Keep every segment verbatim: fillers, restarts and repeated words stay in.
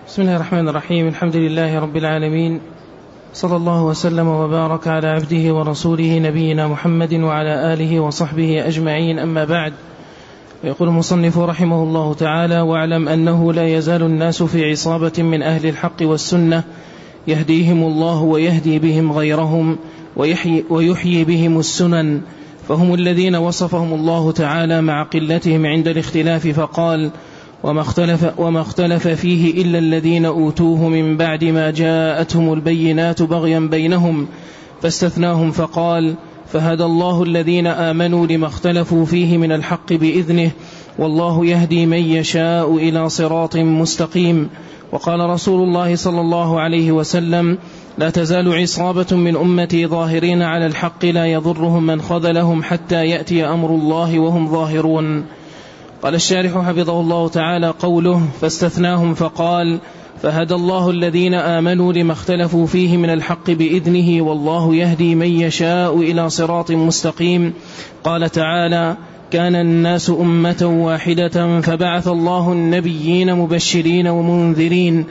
بسم الله الرحمن الرحيم. الحمد لله رب العالمين، صلى الله وسلم وبارك على عبده ورسوله نبينا محمد وعلى آله وصحبه أجمعين، أما بعد. يقول المصنف رحمه الله تعالى: واعلم أنه لا يزال الناس في عصابة من أهل الحق والسنة يهديهم الله ويهدي بهم غيرهم ويحيي, ويحيي بهم السنن، فهم الذين وصفهم الله تعالى مع قلتهم عند الاختلاف فقال: وما اختلف, وما اختلف فيه إلا الذين أوتوه من بعد ما جاءتهم البينات بغيا بينهم، فاستثناهم فقال: فهدى الله الذين آمنوا لما اختلفوا فيه من الحق بإذنه، والله يهدي من يشاء إلى صراط مستقيم. وقال رسول الله صلى الله عليه وسلم: لا تزال عصابة من أمتي ظاهرين على الحق لا يضرهم من خذلهم حتى يأتي أمر الله وهم ظاهرون. قال الشارح حفظه الله تعالى: قوله فاستثناهم فقال: فهدى الله الذين آمنوا لما اختلفوا فيه من الحق بإذنه، والله يهدي من يشاء إلى صراط مستقيم. قال تعالى: كان الناس أمة واحدة فبعث الله النبيين مبشرين ومنذرين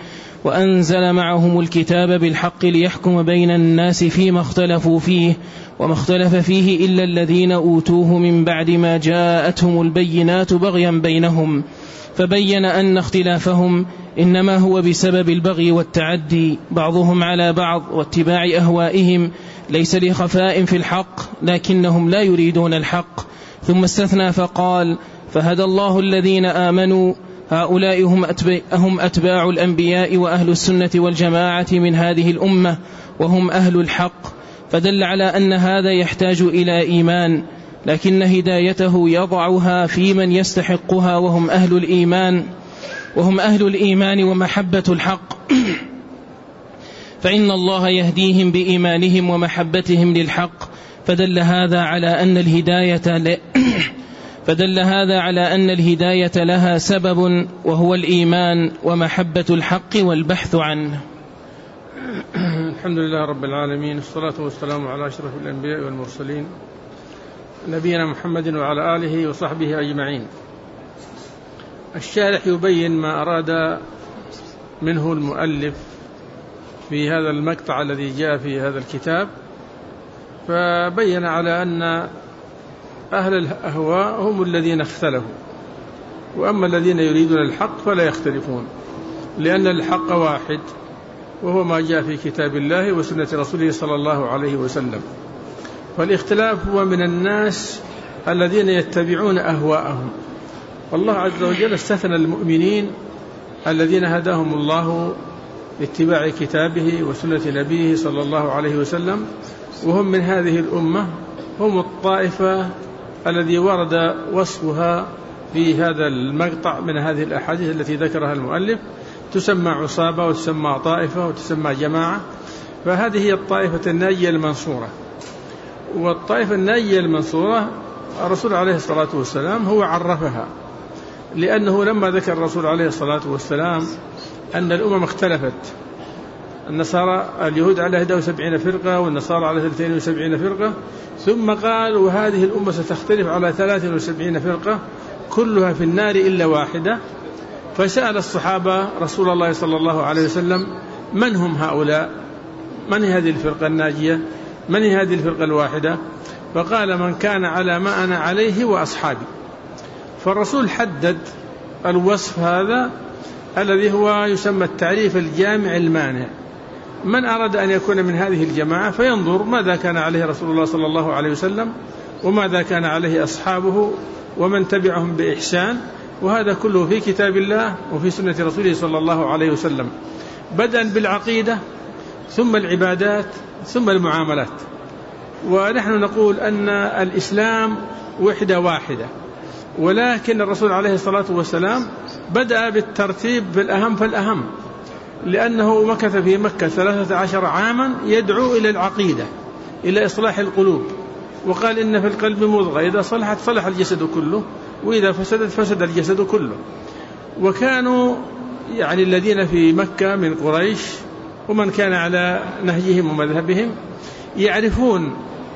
وأنزل معهم الكتاب بالحق ليحكم بين الناس فيما اختلفوا فيه، وما اختلف فيه إلا الذين أوتوه من بعد ما جاءتهم البينات بغيا بينهم، فبين أن اختلافهم إنما هو بسبب البغي والتعدي بعضهم على بعض واتباع أهوائهم، ليس لخفاء في الحق لكنهم لا يريدون الحق. ثم استثنى فقال: فهدى الله الذين آمنوا، هؤلاء هم أتباع الأنبياء وأهل السنة والجماعة من هذه الأمة، وهم أهل الحق، فدل على أن هذا يحتاج إلى إيمان، لكن هدايته يضعها في من يستحقها وهم أهل الإيمان وهم أهل الإيمان ومحبة الحق، فإن الله يهديهم بإيمانهم ومحبتهم للحق، فدل هذا على أن الهداية ل... فدل هذا على أن الهداية لها سبب، وهو الإيمان ومحبة الحق والبحث عنه. الحمد لله رب العالمين، والصلاة والسلام على أشرف الأنبياء والمرسلين نبينا محمد وعلى آله وصحبه أجمعين. الشارح يبين ما أراد منه المؤلف في هذا المقطع الذي جاء في هذا الكتاب، فبين على أن أهل الأهواء هم الذين اختلفوا، وأما الذين يريدون الحق فلا يختلفون، لأن الحق واحد وهو ما جاء في كتاب الله وسنة رسوله صلى الله عليه وسلم. فالاختلاف هو من الناس الذين يتبعون أهواءهم، والله عز وجل استثنى المؤمنين الذين هداهم الله لاتباع كتابه وسنة نبيه صلى الله عليه وسلم، وهم من هذه الأمة، هم الطائفة الذي ورد وصفها في هذا المقطع من هذه الأحاديث التي ذكرها المؤلف، تسمى عصابة وتسمى طائفة وتسمى جماعة. فهذه هي الطائفة الناجية المنصورة. والطائفة الناجية المنصورة الرسول عليه الصلاة والسلام هو عرفها، لأنه لما ذكر الرسول عليه الصلاة والسلام أن الأمم اختلفت، النصارى اليهود على إحدى وسبعين فرقة والنصارى على اثنتين وسبعين فرقة، ثم قال: وهذه الأمة ستختلف على ثلاث وسبعين فرقة كلها في النار إلا واحدة. فسأل الصحابة رسول الله صلى الله عليه وسلم: من هم هؤلاء؟ من هذه الفرقة الناجية؟ من هذه الفرقة الواحدة؟ فقال: من كان على ما أنا عليه وأصحابي. فالرسول حدد الوصف هذا الذي هو يسمى التعريف الجامع المانع. من أراد أن يكون من هذه الجماعة فينظر ماذا كان عليه رسول الله صلى الله عليه وسلم، وماذا كان عليه أصحابه ومن تبعهم بإحسان، وهذا كله في كتاب الله وفي سنة رسوله صلى الله عليه وسلم، بدءا بالعقيدة ثم العبادات ثم المعاملات. ونحن نقول أن الإسلام وحدة واحدة، ولكن الرسول عليه الصلاة والسلام بدأ بالترتيب بالأهم فالأهم، لأنه مكث في مكة ثلاثة عشر عاما يدعو إلى العقيدة، إلى إصلاح القلوب، وقال: إن في القلب مضغة إذا صلحت صلح الجسد كله، وإذا فسدت فسد الجسد كله. وكانوا يعني الذين في مكة من قريش ومن كان على نهجهم ومذهبهم يعرفون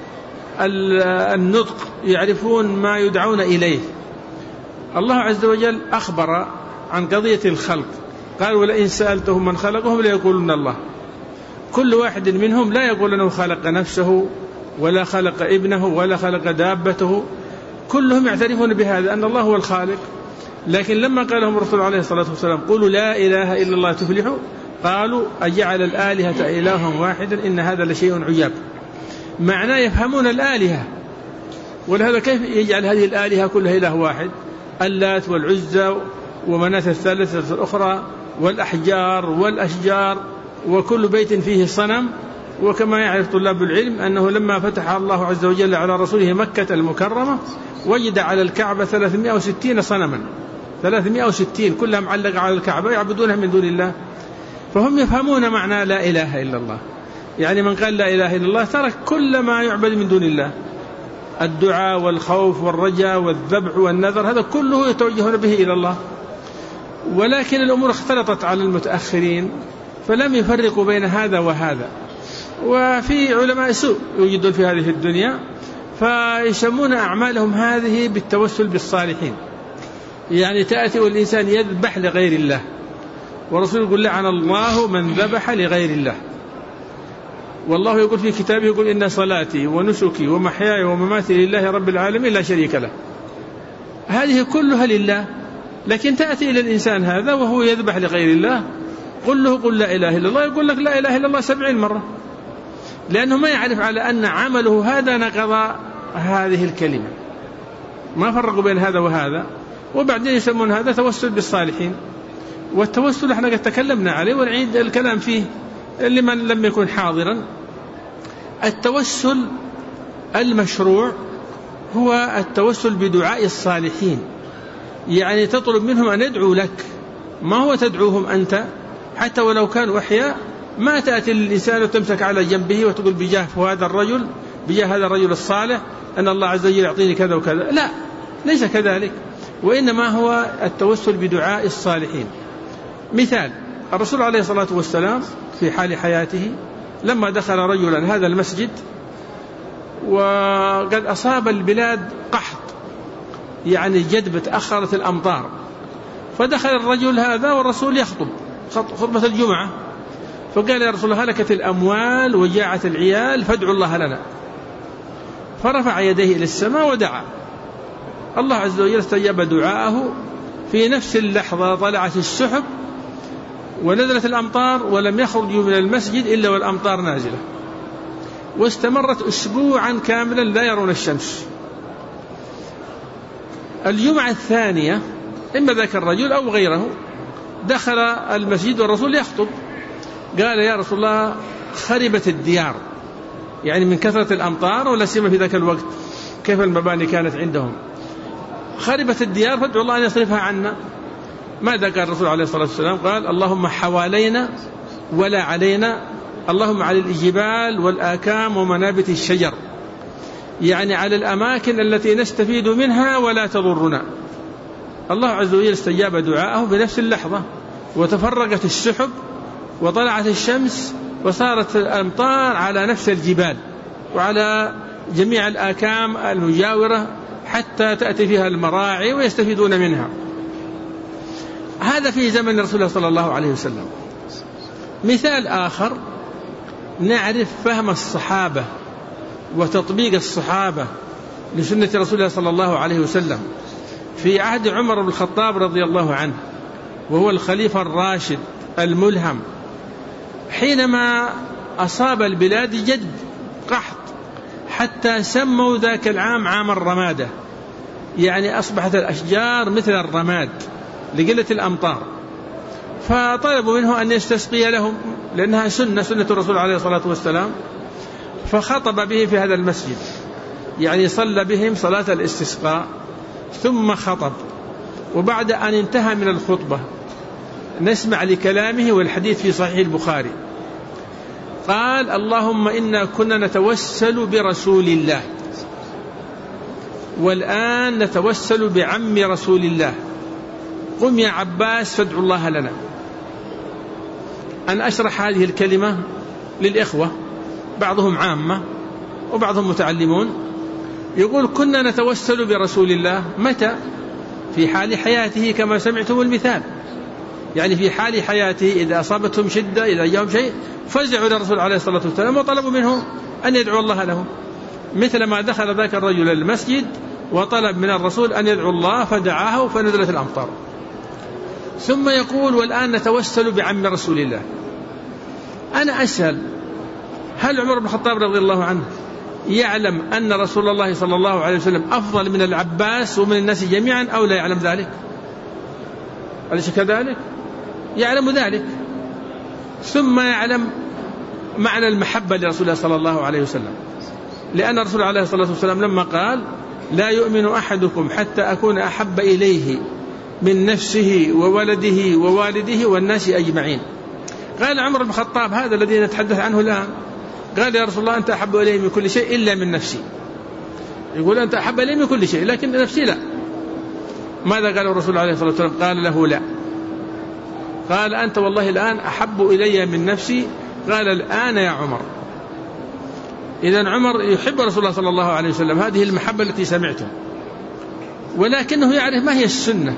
النطق، يعرفون ما يدعون إليه. الله عز وجل أخبر عن قضية الخلق، قال ولئن سألتهم من خلقهم ليقولن الله. كل واحد منهم لا يقول أنه خلق نفسه ولا خلق ابنه ولا خلق دابته، كلهم يعترفون بهذا أن الله هو الخالق. لكن لما قال لهم الرسول عليه الصلاة والسلام قولوا لا إله إلا الله تفلحوا، قالوا أجعل الآلهة إلها واحدا إن هذا لشيء عجاب. معناه يفهمون الآلهة، ولهذا كيف يجعل هذه الآلهة كلها إله واحد؟ اللات والعزى ومناة الثالثة الأخرى والأحجار والأشجار وكل بيت فيه صنم. وكما يعرف طلاب العلم أنه لما فتح الله عز وجل على رسوله مكة المكرمة وجد على الكعبة ثلاثمائة وستين صنما، ثلاثمائة وستين كلها معلقة على الكعبة يعبدونها من دون الله. فهم يفهمون معنى لا إله إلا الله، يعني من قال لا إله إلا الله ترك كل ما يعبد من دون الله، الدعاء والخوف والرجاء والذبح والنذر هذا كله يتوجهون به إلى الله. ولكن الأمور اختلطت على المتأخرين فلم يفرقوا بين هذا وهذا. وفي علماء سوء يوجدون في هذه الدنيا فيسمون أعمالهم هذه بالتوسل بالصالحين، يعني تأتي والإنسان يذبح لغير الله، ورسول يقول لعن الله من ذبح لغير الله. والله يقول في كتابه يقول إن صلاتي ونسكي ومحياي ومماتي لله رب العالمين لا شريك له. هذه كلها لله، لكن تأتي إلى الإنسان هذا وهو يذبح لغير الله، قل له قل لا إله إلا الله، يقول لك لا إله إلا الله سبعين مرة، لأنه ما يعرف على أن عمله هذا نقض هذه الكلمة، ما فرقوا بين هذا وهذا. وبعدين يسمون هذا توسل بالصالحين. والتوسل احنا قد تكلمنا عليه ونعيد الكلام فيه لمن لم يكن حاضرا. التوسل المشروع هو التوسل بدعاء الصالحين، يعني تطلب منهم أن يدعوا لك، ما هو تدعوهم أنت، حتى ولو كانوا أحياء ما تأتي للإنسان وتمسك على جنبه وتقول بجاه هذا الرجل بجاه هذا الرجل الصالح أن الله عز وجل يعطيني كذا وكذا، لا، ليس كذلك، وإنما هو التوسل بدعاء الصالحين. مثال الرسول عليه الصلاة والسلام في حال حياته لما دخل رجلا هذا المسجد وقد أصاب البلاد قحط، يعني جدب تأخرت الأمطار، فدخل الرجل هذا والرسول يخطب خطبة الجمعة، فقال يا رسول الله هلكت الأموال وجاعت العيال فادعوا الله لنا. فرفع يديه إلى السماء ودعا، الله عز وجل استجاب دعاءه. في نفس اللحظة طلعت السحب ونزلت الأمطار ولم يخرجوا من المسجد إلا والأمطار نازلة، واستمرت أسبوعا كاملا لا يرون الشمس. الجمعة الثانية إما ذاك الرجل أو غيره دخل المسجد والرسول يخطب، قال يا رسول الله خربت الديار، يعني من كثرة الأمطار، ولا سيما في ذاك الوقت كيف المباني كانت عندهم، خربت الديار فادعوا الله أن يصرفها عنا. ماذا قال الرسول عليه الصلاة والسلام؟ قال اللهم حوالينا ولا علينا، اللهم على الجبال والآكام ومنابت الشجر، يعني على الأماكن التي نستفيد منها ولا تضرنا. الله عز وجل استجاب دعاءه بنفس اللحظة، وتفرقت السحب وطلعت الشمس وصارت الأمطار على نفس الجبال وعلى جميع الآكام المجاورة حتى تأتي فيها المراعي ويستفيدون منها. هذا في زمن رسول الله صلى الله عليه وسلم. مثال آخر نعرف فهم الصحابة وتطبيق الصحابة لسنة رسول الله صلى الله عليه وسلم في عهد عمر بن الخطاب رضي الله عنه، وهو الخليفة الراشد الملهم، حينما أصاب البلاد جد قحط حتى سموا ذاك العام عام الرمادة، يعني أصبحت الأشجار مثل الرماد لقلة الأمطار، فطلبوا منه أن يستسقي لهم لأنها سنة سنة الرسول عليه الصلاة والسلام، فخطب بهم في هذا المسجد، يعني صلى بهم صلاة الاستسقاء ثم خطب. وبعد أن انتهى من الخطبة نسمع لكلامه، والحديث في صحيح البخاري، قال اللهم إنا كنا نتوسل برسول الله، والآن نتوسل بعم رسول الله، قم يا عباس فادعوا الله لنا. أنا أشرح هذه الكلمة للإخوة، بعضهم عامة وبعضهم متعلمون. يقول كنا نتوسل برسول الله، متى؟ في حال حياته كما سمعتم المثال، يعني في حال حياته إذا أصابتهم شدة إذا جاءهم شيء فزعوا للرسول عليه الصلاة والسلام وطلبوا منه أن يدعو الله له، مثل ما دخل ذاك الرجل المسجد وطلب من الرسول أن يدعو الله فدعاه فنزلت الأمطار. ثم يقول والآن نتوسل بعم رسول الله. أنا أسأل هل عمر بن الخطاب رضي الله عنه يعلم أن رسول الله صلى الله عليه وسلم أفضل من العباس ومن الناس جميعا أو لا يعلم ذلك؟ أليس كذلك؟ يعلم ذلك، ثم يعلم معنى المحبة لرسول الله صلى الله عليه وسلم، لأن الرسول عليه الصلاة والسلام لما قال لا يؤمن أحدكم حتى أكون أحب إليه من نفسه وولده ووالده والناس أجمعين. قال عمر بن الخطاب هذا الذي نتحدث عنه الآن، قال يا رسول الله أنت أحب إلي من كل شيء إلا من نفسي. يقول أنت أحب إلي من كل شيء لكن نفسي لا. ماذا قال الرسول عليه الصلاة والسلام؟ قال له لا، قال أنت والله الآن أحب إلي من نفسي. قال الآن يا عمر. إذن عمر يحب رسول الله صلى الله عليه وسلم، هذه المحبة التي سمعته، ولكنه يعرف ما هي السنة.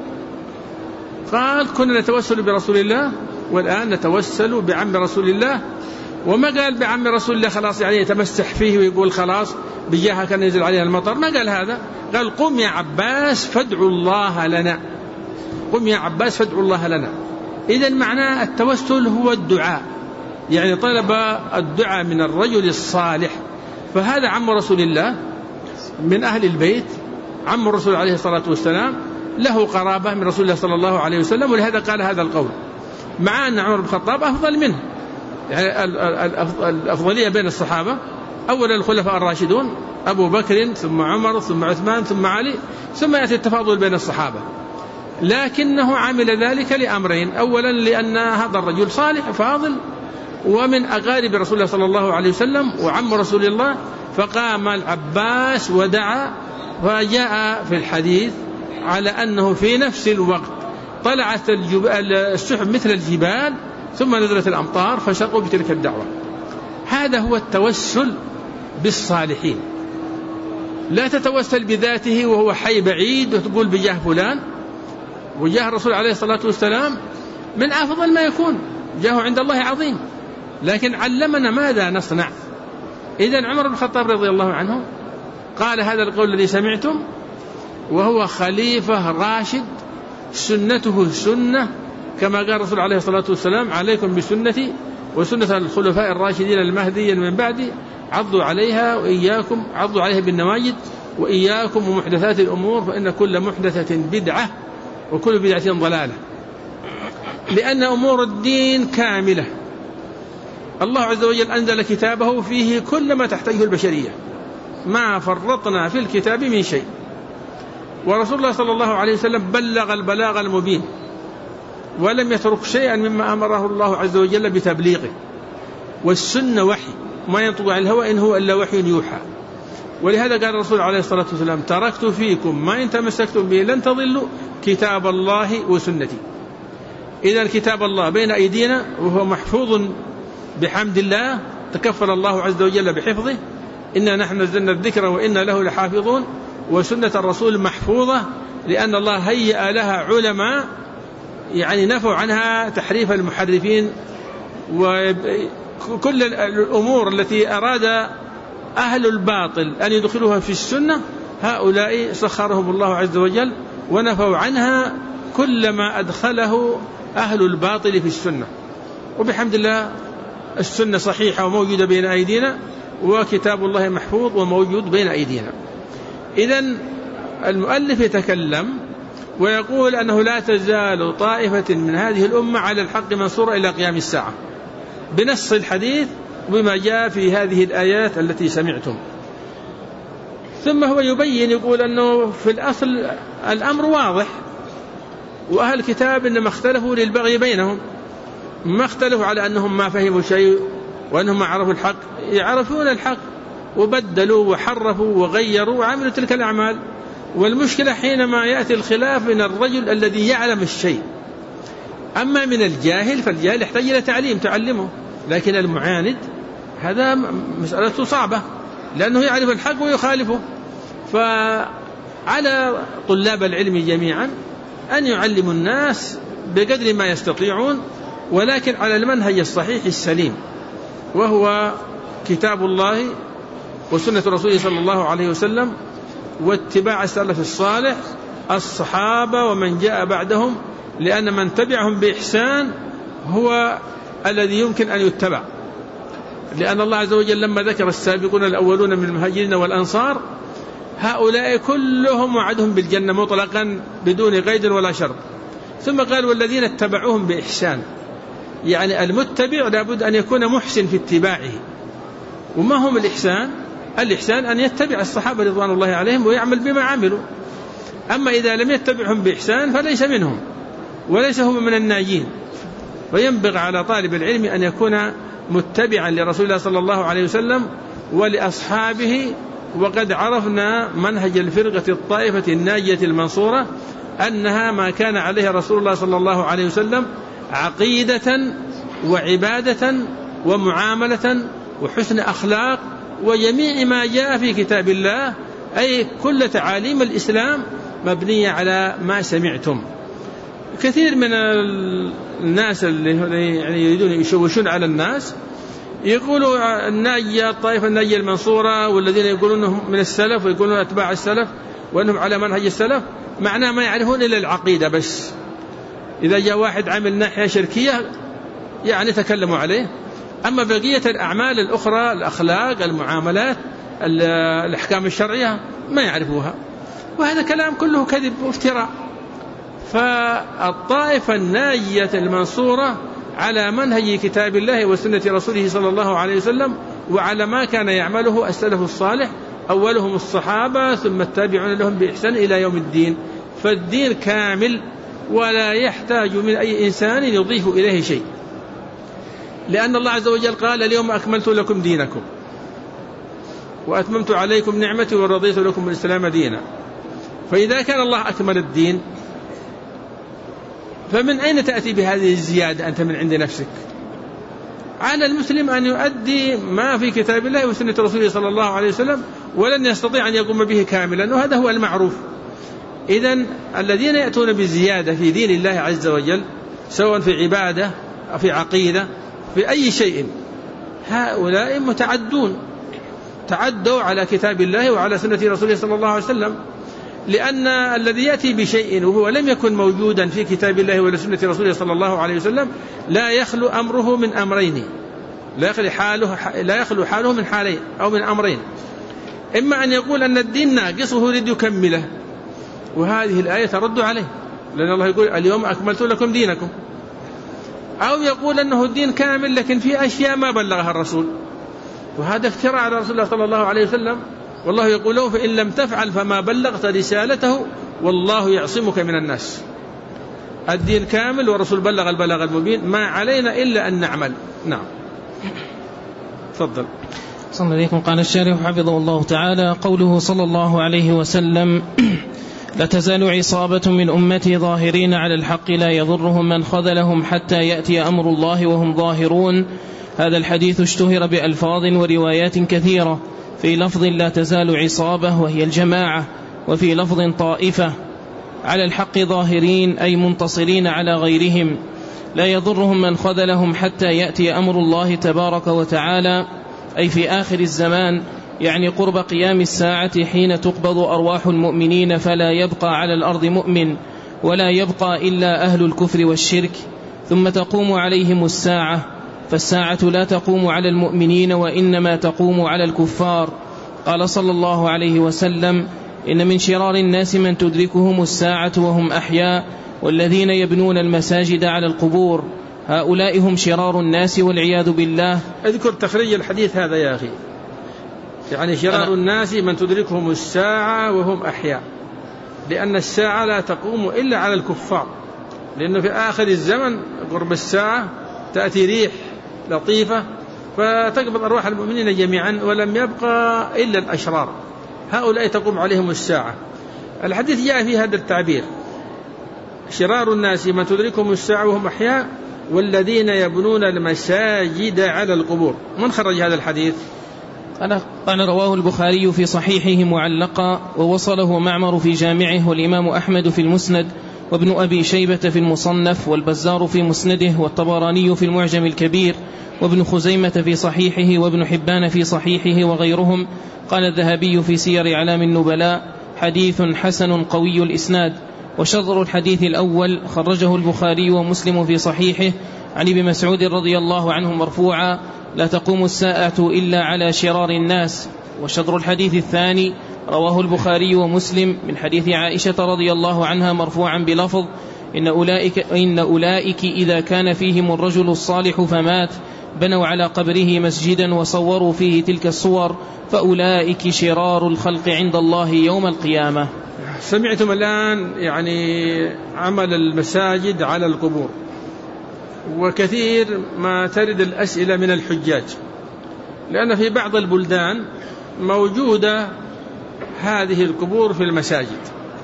قال كنا نتوسل برسول الله والآن نتوسل بعم رسول الله، وما قال بعم رسول الله خلاص يعني يتمسح فيه ويقول خلاص بجاهك كان ينزل علينا المطر، ما قال هذا. قال قم يا عباس فادعوا الله لنا، قم يا عباس فادعوا الله لنا. إذن معناه التوسل هو الدعاء، يعني طلب الدعاء من الرجل الصالح. فهذا عم رسول الله من أهل البيت، عم الرسول عليه الصلاة والسلام له قرابة من رسول الله صلى الله عليه وسلم، ولهذا قال هذا القول، مع أن عمر بن الخطاب أفضل منه. يعني الأفضلية بين الصحابة أولا الخلفاء الراشدون أبو بكر ثم عمر ثم عثمان ثم علي، ثم يأتي التفاضل بين الصحابة، لكنه عمل ذلك لأمرين. أولا لأن هذا الرجل صالح فاضل ومن أقارب رسول الله صلى الله عليه وسلم وعم رسول الله، فقام العباس ودعا، وجاء في الحديث على أنه في نفس الوقت طلعت السحب مثل الجبال ثم نزلت الأمطار فشقوا بتلك الدعوة. هذا هو التوسل بالصالحين، لا تتوسل بذاته وهو حي بعيد وتقول بجاه فلان. وجاه الرسول عليه الصلاة والسلام من أفضل ما يكون، جاه عند الله عظيم، لكن علمنا ماذا نصنع. إذن عمر بن الخطاب رضي الله عنه قال هذا القول الذي سمعتم، وهو خليفة راشد، سنته سنة كما قال الرسول عليه الصلاة والسلام عليكم بسنتي وسنة الخلفاء الراشدين المهديين من بعدي عضوا عليها وإياكم عضوا عليها بالنواجذ وإياكم ومحدثات الأمور فإن كل محدثة بدعة وكل بدعة ضلالة. لأن أمور الدين كاملة، الله عز وجل أنزل كتابه فيه كل ما تحتاجه البشرية، ما فرطنا في الكتاب من شيء. ورسول الله صلى الله عليه وسلم بلغ البلاغ المبين ولم يترك شيئا مما أمره الله عز وجل بتبليغه. والسنة وحي، ما ينطق عن الهوى إن هو إلا وحي يوحى. ولهذا قال الرسول عليه الصلاة والسلام تركت فيكم ما إن تمسكتم به لن تضلوا كتاب الله وسنتي. إذا كتاب الله بين أيدينا وهو محفوظ بحمد الله، تكفل الله عز وجل بحفظه، إنا نحن نزلنا الذكر وإنا له لحافظون. وسنة الرسول محفوظة لأن الله هيأ لها علماء يعني نفوا عنها تحريف المحرفين، وكل الأمور التي أراد أهل الباطل أن يدخلوها في السنة هؤلاء سخرهم الله عز وجل ونفوا عنها كل ما أدخله أهل الباطل في السنة. وبحمد الله السنة صحيحة وموجودة بين أيدينا، وكتاب الله محفوظ وموجود بين أيدينا. إذن المؤلف يتكلم ويقول أنه لا تزال طائفة من هذه الأمة على الحق منصورة إلى قيام الساعة بنص الحديث وبما جاء في هذه الآيات التي سمعتم. ثم هو يبين يقول أنه في الأصل الأمر واضح، وأهل الكتاب إنما اختلفوا للبغي بينهم، ما اختلفوا على أنهم ما فهموا شيء وأنهم ما عرفوا الحق، يعرفون الحق وبدلوا وحرفوا وغيروا وعملوا تلك الأعمال. والمشكلة حينما يأتي الخلاف من الرجل الذي يعلم الشيء. أما من الجاهل فالجاهل يحتاج إلى تعليم تعلمه، لكن المعاند هذا مسألة صعبة لأنه يعرف الحق ويخالفه. فعلى طلاب العلم جميعا أن يعلموا الناس بقدر ما يستطيعون، ولكن على المنهج الصحيح السليم، وهو كتاب الله وسنة رسوله صلى الله عليه وسلم واتباع السلف الصالح الصحابة ومن جاء بعدهم، لأن من تبعهم بإحسان هو الذي يمكن أن يتبع، لأن الله عز وجل لما ذكر السابقون الأولون من المهاجرين والأنصار هؤلاء كلهم وعدهم بالجنة مطلقا بدون قيد ولا شرط، ثم قال والذين اتبعوهم بإحسان، يعني المتبع لابد أن يكون محسن في اتباعه. وما هم الإحسان؟ الإحسان أن يتبع الصحابة رضوان الله عليهم ويعمل بما عملوا، أما إذا لم يتبعهم بإحسان فليس منهم وليس هو من الناجين. وينبغي على طالب العلم أن يكون متبعا لرسول الله صلى الله عليه وسلم ولأصحابه. وقد عرفنا منهج الفرقة الطائفة الناجية المنصورة أنها ما كان عليه رسول الله صلى الله عليه وسلم عقيدة وعبادة ومعاملة وحسن أخلاق وجميع ما جاء في كتاب الله، أي كل تعاليم الإسلام مبنية على ما سمعتم. كثير من الناس اللي يعني يريدون يشوشون على الناس يقولوا الناجية الطائفة الناجية المنصورة والذين يقولون أنهم من السلف ويقولون أتباع السلف وأنهم على منهج السلف، معناه ما يعرفون إلا العقيدة بس. إذا جاء واحد عامل ناحية شركية يعني تكلموا عليه، أما بقية الأعمال الأخرى الأخلاق المعاملات الأحكام الشرعية ما يعرفوها، وهذا كلام كله كذب وافتراء. فالطائفة الناجية المنصورة على منهج كتاب الله وسنة رسوله صلى الله عليه وسلم وعلى ما كان يعمله السلف الصالح، أولهم الصحابة ثم التابعون لهم بإحسان إلى يوم الدين. فالدين كامل ولا يحتاج من أي إنسان يضيف إليه شيء، لأن الله عز وجل قال اليوم أكملت لكم دينكم وأتممت عليكم نعمتي ورضيت لكم الإسلام دينا. فإذا كان الله أكمل الدين فمن أين تأتي بهذه الزيادة أنت من عند نفسك؟ على المسلم أن يؤدي ما في كتاب الله وسنة رسوله صلى الله عليه وسلم، ولن يستطيع أن يقوم به كاملا، وهذا هو المعروف. إذن الذين يأتون بالزيادة في دين الله عز وجل سواء في عبادة أو في عقيدة في أي شيء، هؤلاء متعدون، تعدوا على كتاب الله وعلى سنة رسوله صلى الله عليه وسلم. لأن الذي يأتي بشيء وهو لم يكن موجودا في كتاب الله ولا سنة رسوله صلى الله عليه وسلم لا يخلو أمره من أمرين، لا يخلو حاله, لا يخلو حاله من حالين أو من أمرين. إما أن يقول أن الدين ناقص وهو يريد يكمله، وهذه الآية ترد عليه، لأن الله يقول اليوم أكملت لكم دينكم. أو يقول أنه الدين كامل لكن في أشياء ما بلغها الرسول، وهذا افتراء على رسول الله صلى الله عليه وسلم. والله يقول له فإن لم تفعل فما بلغت رسالته والله يعصمك من الناس. الدين كامل والرسول بلغ البلاغ المبين، ما علينا إلا أن نعمل. نعم تفضل. صلى الله عليكم. قال الشارح حفظه الله تعالى قوله صلى الله عليه وسلم لا تزال عصابة من أمتي ظاهرين على الحق لا يضرهم من خذلهم حتى يأتي أمر الله وهم ظاهرون. هذا الحديث اشتهر بألفاظ وروايات كثيرة، في لفظ لا تزال عصابة وهي الجماعة، وفي لفظ طائفة على الحق ظاهرين أي منتصرين على غيرهم، لا يضرهم من خذلهم حتى يأتي أمر الله تبارك وتعالى، أي في آخر الزمان، يعني قرب قيام الساعة حين تقبض أرواح المؤمنين فلا يبقى على الأرض مؤمن ولا يبقى إلا أهل الكفر والشرك، ثم تقوم عليهم الساعة، فالساعة لا تقوم على المؤمنين وإنما تقوم على الكفار. قال صلى الله عليه وسلم إن من شرار الناس من تدركهم الساعة وهم أحياء والذين يبنون المساجد على القبور، هؤلاء هم شرار الناس والعياذ بالله. اذكر تخريج الحديث هذا يا أخي، يعني شرار الناس من تدركهم الساعة وهم أحياء، لأن الساعة لا تقوم إلا على الكفار، لأنه في آخر الزمن قرب الساعة تأتي ريح لطيفة فتقبض أرواح المؤمنين جميعا ولم يبقى إلا الأشرار، هؤلاء تقوم عليهم الساعة. الحديث جاء في هذا التعبير شرار الناس من تدركهم الساعة وهم أحياء والذين يبنون المساجد على القبور. من خرج هذا الحديث؟ قال رواه البخاري في صحيحه معلقا، ووصله معمر في جامعه والإمام أحمد في المسند، وابن أبي شيبة في المصنف، والبزار في مسنده، والطبراني في المعجم الكبير، وابن خزيمة في صحيحه، وابن حبان في صحيحه وغيرهم. قال الذهبي في سير أعلام النبلاء: حديث حسن قوي الإسناد. وشطر الحديث الأول خرجه البخاري ومسلم في صحيحه عن ابن مسعود رضي الله عنه مرفوعا: لا تقوم الساعة إلا على شرار الناس. وشطر الحديث الثاني رواه البخاري ومسلم من حديث عائشة رضي الله عنها مرفوعا بلفظ: إن أولئك, إن أولئك إذا كان فيهم الرجل الصالح فمات بنوا على قبره مسجدا وصوروا فيه تلك الصور، فأولئك شرار الخلق عند الله يوم القيامة. سمعتم الآن يعني عمل المساجد على القبور، وكثير ما ترد الأسئلة من الحجاج، لأن في بعض البلدان موجودة هذه القبور في المساجد،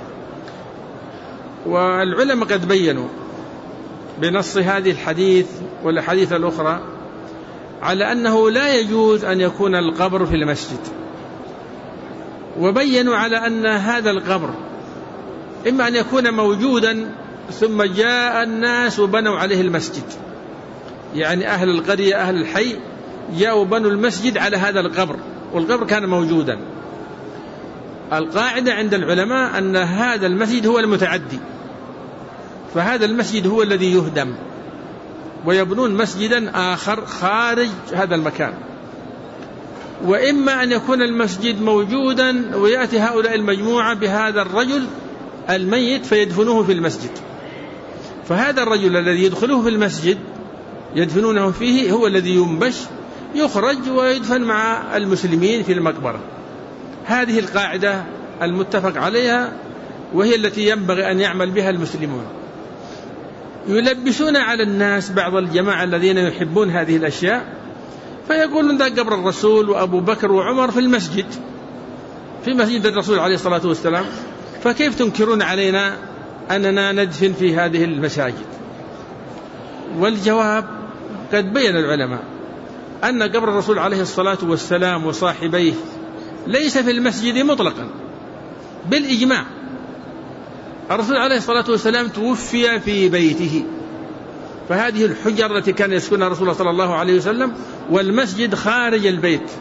والعلماء قد بيّنوا بنص هذه الحديث والحديث الأخرى على أنه لا يجوز أن يكون القبر في المسجد، وبيّنوا على أن هذا القبر إما أن يكون موجودا ثم جاء الناس وبنوا عليه المسجد، يعني أهل القرية أهل الحي جاءوا بنوا المسجد على هذا القبر، والقبر كان موجودا. القاعدة عند العلماء أن هذا المسجد هو المتعدي، فهذا المسجد هو الذي يهدم ويبنون مسجدا آخر خارج هذا المكان. وإما أن يكون المسجد موجودا ويأتي هؤلاء المجموعة بهذا الرجل الميت فيدفنوه في المسجد، فهذا الرجل الذي يدخله في المسجد يدفنونه فيه هو الذي ينبش يخرج ويدفن مع المسلمين في المقبرة. هذه القاعدة المتفق عليها، وهي التي ينبغي أن يعمل بها المسلمون. يلبسون على الناس بعض الجماعة الذين يحبون هذه الأشياء، فيقولون ذا قبر الرسول وأبو بكر وعمر في المسجد، في مسجد الرسول عليه الصلاة والسلام، فكيف تنكرون علينا أننا ندفن في هذه المساجد؟ والجواب قد بين العلماء أن قبر الرسول عليه الصلاة والسلام وصاحبيه ليس في المسجد مطلقا بالإجماع. الرسول عليه الصلاة والسلام توفي في بيته، فهذه الحجر التي كان يسكنها الرسول صلى الله عليه وسلم، والمسجد خارج البيت.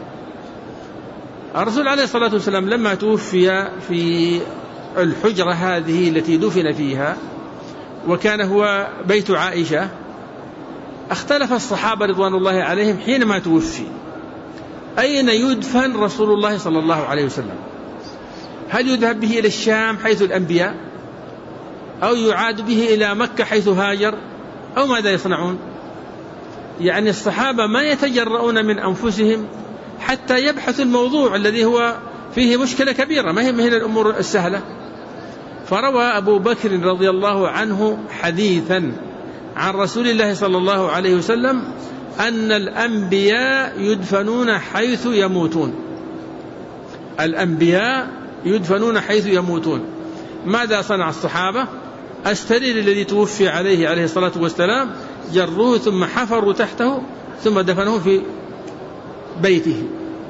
الرسول عليه الصلاة والسلام لما توفي في الحجرة هذه التي دفن فيها، وكان هو بيت عائشة، اختلف الصحابة رضوان الله عليهم حينما توفي أين يدفن رسول الله صلى الله عليه وسلم؟ هل يذهب به إلى الشام حيث الأنبياء، أو يعاد به إلى مكة حيث هاجر، أو ماذا يصنعون؟ يعني الصحابة ما يتجرؤون من أنفسهم حتى يبحثوا الموضوع الذي هو فيه مشكلة كبيرة، ما هي من الأمور السهلة. فروى أبو بكر رضي الله عنه حديثا عن رسول الله صلى الله عليه وسلم أن الأنبياء يدفنون حيث يموتون. الأنبياء يدفنون حيث يموتون. ماذا صنع الصحابة؟ السرير الذي توفي عليه عليه الصلاة والسلام جروه ثم حفروا تحته ثم دفنوه في بيته.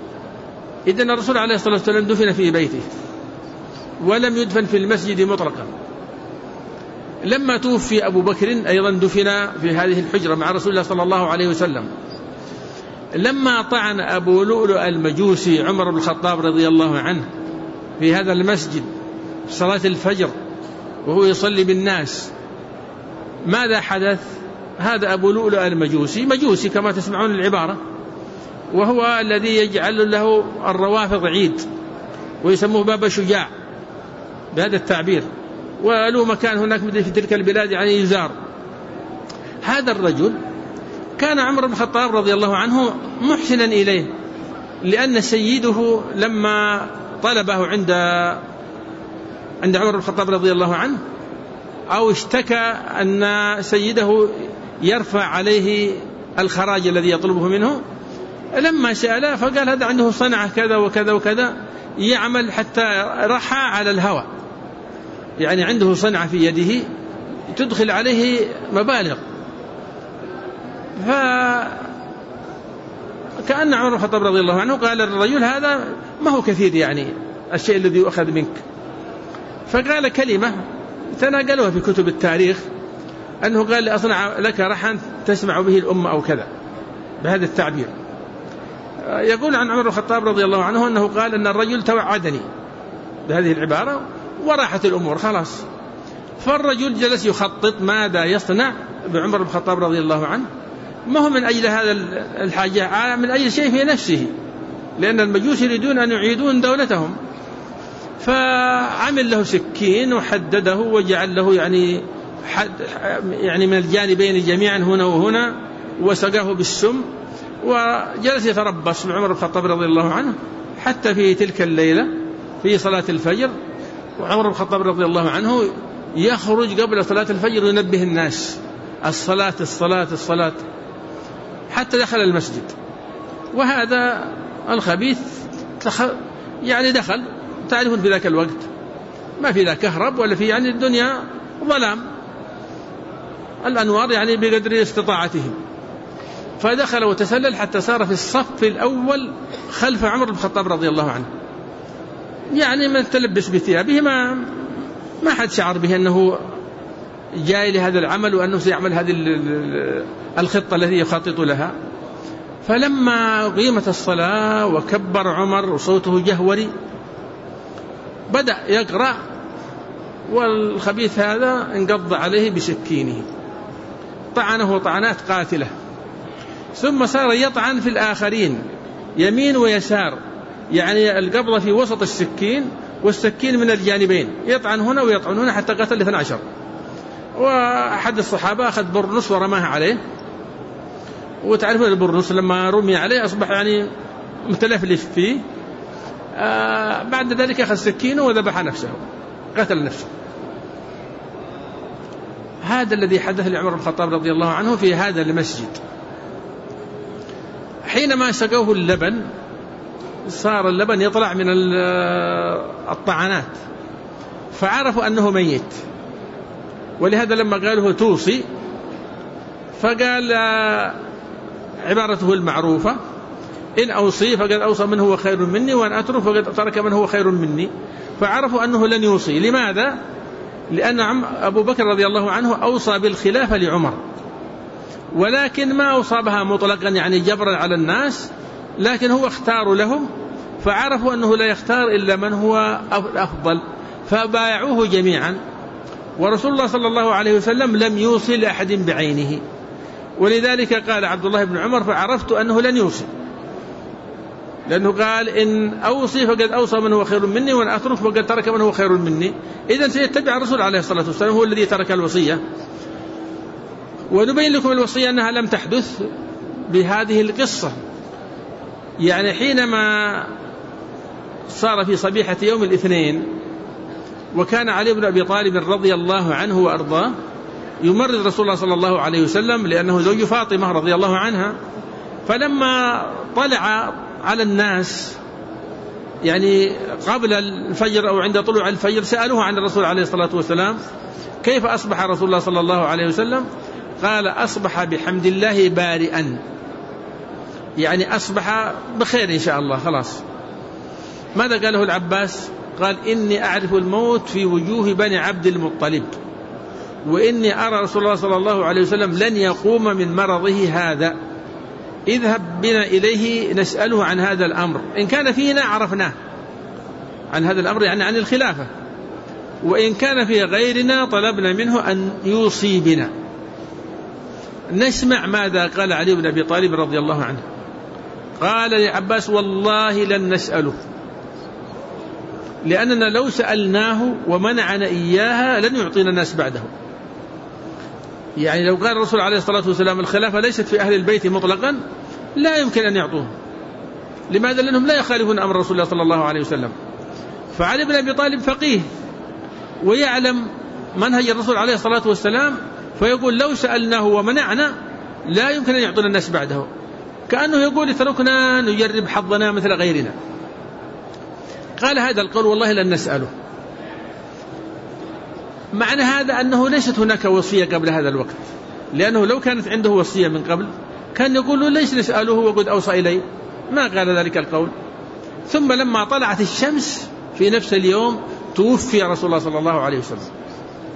إذن الرسول عليه الصلاة والسلام دفن في بيته ولم يدفن في المسجد مطلقا. لما توفي أبو بكر أيضا دفن في هذه الحجرة مع رسول الله صلى الله عليه وسلم. لما طعن أبو لؤلؤ المجوسي عمر بن الخطاب رضي الله عنه في هذا المسجد في صلاة الفجر وهو يصلي بالناس، ماذا حدث؟ هذا أبو لؤلؤ المجوسي مجوسي كما تسمعون العبارة، وهو الذي يجعل له الروافض عيد ويسموه باب شجاع بهذا التعبير، وله مكان هناك في تلك البلاد يعني يزار. هذا الرجل كان عمر بن الخطاب رضي الله عنه محسنا إليه، لأن سيده لما طلبه عند عند عمر بن الخطاب رضي الله عنه أو اشتكى أن سيده يرفع عليه الخراج الذي يطلبه منه، لما سأله فقال هذا عنده صنعة كذا وكذا وكذا يعمل حتى رحى على الهوى، يعني عنده صنعة في يده تدخل عليه مبالغ. فكأن عمر بن الخطاب رضي الله عنه قال الرجل هذا ما هو كثير يعني الشيء الذي يؤخذ منك، فقال كلمة تناقلوها في كتب التاريخ أنه قال لأصنع لك رحا تسمع به الأمة أو كذا بهذا التعبير. يقول عن عمر الخطاب رضي الله عنه أنه قال أن الرجل توعدني بهذه العبارة وراحت الأمور خلاص. فالرجل جلس يخطط ماذا يصنع بعمر الخطاب رضي الله عنه، ما هو من أجل هذا الحاجة، من أجل شيء في نفسه، لأن المجوس يريدون أن يعيدون دولتهم. فعمل له سكين وحدده وجعل له يعني حد يعني من الجانبين جميعا هنا وهنا، وسقاه بالسم، وجلس يتربص بعمر الخطاب رضي الله عنه حتى في تلك الليلة في صلاة الفجر. وعمر الخطاب رضي الله عنه يخرج قبل صلاة الفجر ينبه الناس الصلاة الصلاة الصلاة حتى دخل المسجد. وهذا الخبيث يعني دخل، تعرفون في ذاك الوقت ما في ذا كهرب ولا في يعني الدنيا ظلام، الأنوار يعني بقدر استطاعتهم. فدخل وتسلل حتى صار في الصف الأول خلف عمر بن الخطاب رضي الله عنه، يعني من تلبس بثيابه ما ما حد شعر به أنه جاي لهذا العمل وأنه سيعمل هذه الخطة التي يخطط لها. فلما قيمت الصلاة وكبر عمر وصوته جهوري بدأ يقرأ، والخبيث هذا انقض عليه بسكينه، طعنه طعنات قاتلة، ثم صار يطعن في الآخرين يمين ويسار، يعني القبضة في وسط السكين والسكين من الجانبين، يطعن هنا ويطعن هنا حتى قتل اثني عشر. وأحد الصحابة أخذ برنس ورماه عليه، وتعرفون البرنس لما رمي عليه أصبح يعني متلفلف فيه. آه بعد ذلك أخذ سكينه وذبح نفسه، قتل نفسه. هذا الذي حدث لعمر بن الخطاب رضي الله عنه في هذا المسجد. حينما سقوه اللبن صار اللبن يطلع من الطعنات، فعرفوا أنه ميت، ولهذا لما قالوا توصي فقال عبارته المعروفة: إن أوصي فقد أوصى من هو خير مني، وأن أترك فقد ترك من هو خير مني. فعرفوا أنه لن يوصي. لماذا؟ لأن أبو بكر رضي الله عنه أوصى بالخلافة لعمر، ولكن ما أوصى بها مطلقا يعني جبرا على الناس، لكن هو اختار لهم، فعرفوا أنه لا يختار إلا من هو أفضل، فبايعوه جميعا. ورسول الله صلى الله عليه وسلم لم يوصي لأحد بعينه، ولذلك قال عبد الله بن عمر: فعرفت أنه لن يوصي، لأنه قال: إن أوصي فقد أوصى من هو خير مني، وأن أترك فقد ترك من هو خير مني. إذن سيتبع الرسول عليه الصلاة والسلام، هو الذي ترك الوصية. ونبين لكم الوصية أنها لم تحدث بهذه القصة. يعني حينما صار في صبيحة يوم الاثنين، وكان علي بن أبي طالب رضي الله عنه وأرضاه يمرض رسول الله صلى الله عليه وسلم، لأنه زوج فاطمة رضي الله عنها. فلما طلع على الناس يعني قبل الفجر أو عند طلوع الفجر سألوه عن الرسول عليه الصلاة والسلام: كيف أصبح رسول الله صلى الله عليه وسلم؟ قال: أصبح بحمد الله بارئا، يعني أصبح بخير إن شاء الله خلاص. ماذا قاله العباس؟ قال: إني أعرف الموت في وجوه بني عبد المطلب، وإني أرى رسول الله صلى الله عليه وسلم لن يقوم من مرضه هذا، اذهب بنا إليه نسأله عن هذا الأمر، إن كان فينا عرفناه عن هذا الأمر يعني عن الخلافة، وإن كان في غيرنا طلبنا منه أن يوصي بنا. نسمع ماذا قال علي بن أبي طالب رضي الله عنه. قال لعباس: والله لن نسأله، لأننا لو سألناه ومنعنا إياها لن يعطينا الناس بعده. يعني لو قال الرسول عليه الصلاة والسلام الخلافة ليست في أهل البيت مطلقا لا يمكن أن يعطوه. لماذا؟ لأنهم لا يخالفون أمر رسول الله صلى الله عليه وسلم. فعلي بن أبي طالب فقيه ويعلم منهج الرسول عليه الصلاة والسلام، فيقول: لو سألناه ومنعنا لا يمكن أن يعطونا الناس بعده، كأنه يقول: اتركنا نجرب حظنا مثل غيرنا. قال هذا القول: والله لن نسأله. معنى هذا أنه ليست هناك وصية قبل هذا الوقت، لأنه لو كانت عنده وصية من قبل كان يقول: ليش نسأله وقد أوصى إلي؟ ما قال ذلك القول. ثم لما طلعت الشمس في نفس اليوم توفي رسول الله صلى الله عليه وسلم.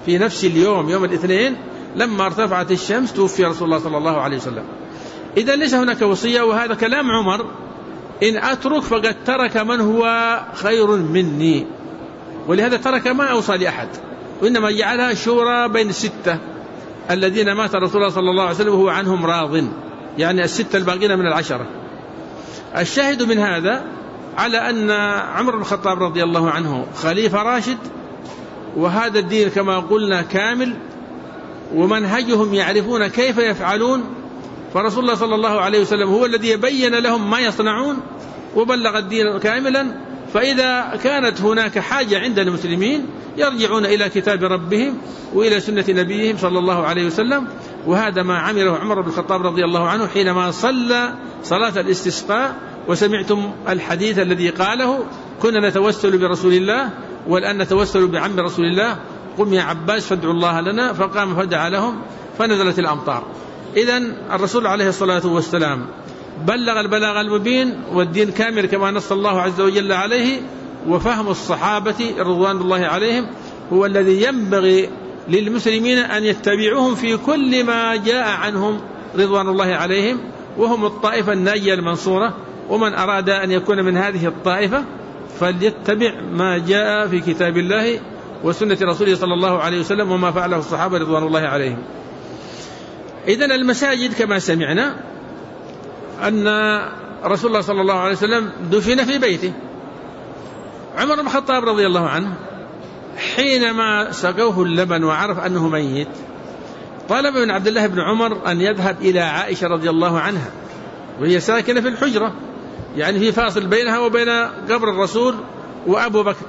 في نفس اليوم يوم الاثنين لما ارتفعت الشمس توفي رسول الله صلى الله عليه وسلم. إذا ليس هناك وصية، وهذا كلام عمر: إن أترك فقد ترك من هو خير مني، ولهذا ترك ما أوصى لأحد، وإنما جعلها شورى بين الستة الذين مات رسول الله صلى الله عليه وسلم وهو عنهم راض، يعني الستة الباقين من العشرة. الشاهد من هذا على أن عمر بن الخطاب رضي الله عنه خليفة راشد، وهذا الدين كما قلنا كامل، ومنهجهم يعرفون كيف يفعلون، فرسول الله صلى الله عليه وسلم هو الذي بين لهم ما يصنعون وبلغ الدين كاملا. فإذا كانت هناك حاجة عند المسلمين يرجعون إلى كتاب ربهم وإلى سنة نبيهم صلى الله عليه وسلم، وهذا ما عمله عمر بن الخطاب رضي الله عنه حينما صلى صلاة الاستسقاء. وسمعتم الحديث الذي قاله: كنا نتوسل برسول الله والآن نتوسل بعم رسول الله، قم يا عباس فادعوا الله لنا، فقام فدعا لهم فنزلت الأمطار. إذن الرسول عليه الصلاة والسلام بلغ البلاغ المبين والدين كامل كما نص الله عز وجل عليه، وفهم الصحابة رضوان الله عليهم هو الذي ينبغي للمسلمين أن يتبعوهم في كل ما جاء عنهم رضوان الله عليهم، وهم الطائفة الناجية المنصورة. ومن أراد أن يكون من هذه الطائفة فليتبع ما جاء في كتاب الله وسنة رسوله صلى الله عليه وسلم وما فعله الصحابة رضوان الله عليهم. إذن المساجد كما سمعنا أن رسول الله صلى الله عليه وسلم دفن في بيته. عمر بن الخطاب رضي الله عنه حينما سقوه اللبن وعرف أنه ميت طلب من عبد الله بن عمر أن يذهب إلى عائشة رضي الله عنها، وهي ساكنة في الحجرة، يعني في فاصل بينها وبين قبر الرسول وأبو بكر.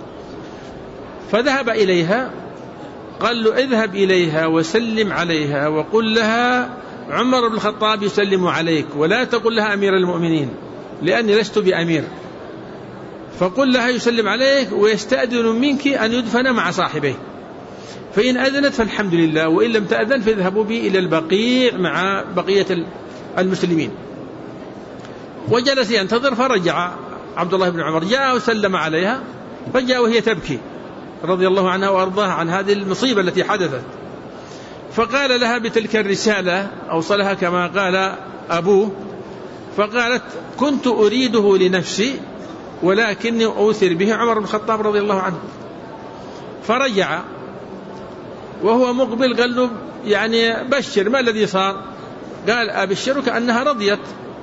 فذهب إليها، قال له: اذهب إليها وسلم عليها وقل لها عمر بن الخطاب يسلم عليك، ولا تقل لها أمير المؤمنين لأني لست بأمير، فقل لها يسلم عليك ويستأذن منك أن يدفن مع صاحبه، فإن أذنت فالحمد لله، وإن لم تأذن فاذهبوا بي إلى البقيع مع بقية المسلمين. وجلس ينتظر، فرجع عبد الله بن عمر، جاء وسلم عليها، فجاء وهي تبكي رضي الله عنها وأرضاها عن هذه المصيبة التي حدثت. فقال لها بتلك الرسالة، أوصلها كما قال أبوه، فقالت: كنت أريده لنفسي ولكني أوثر به عمر بن الخطاب رضي الله عنه. فرجع وهو مقبل، قال له: يعني بشر، ما الذي صار؟ قال: أبشرك أنها رضيت.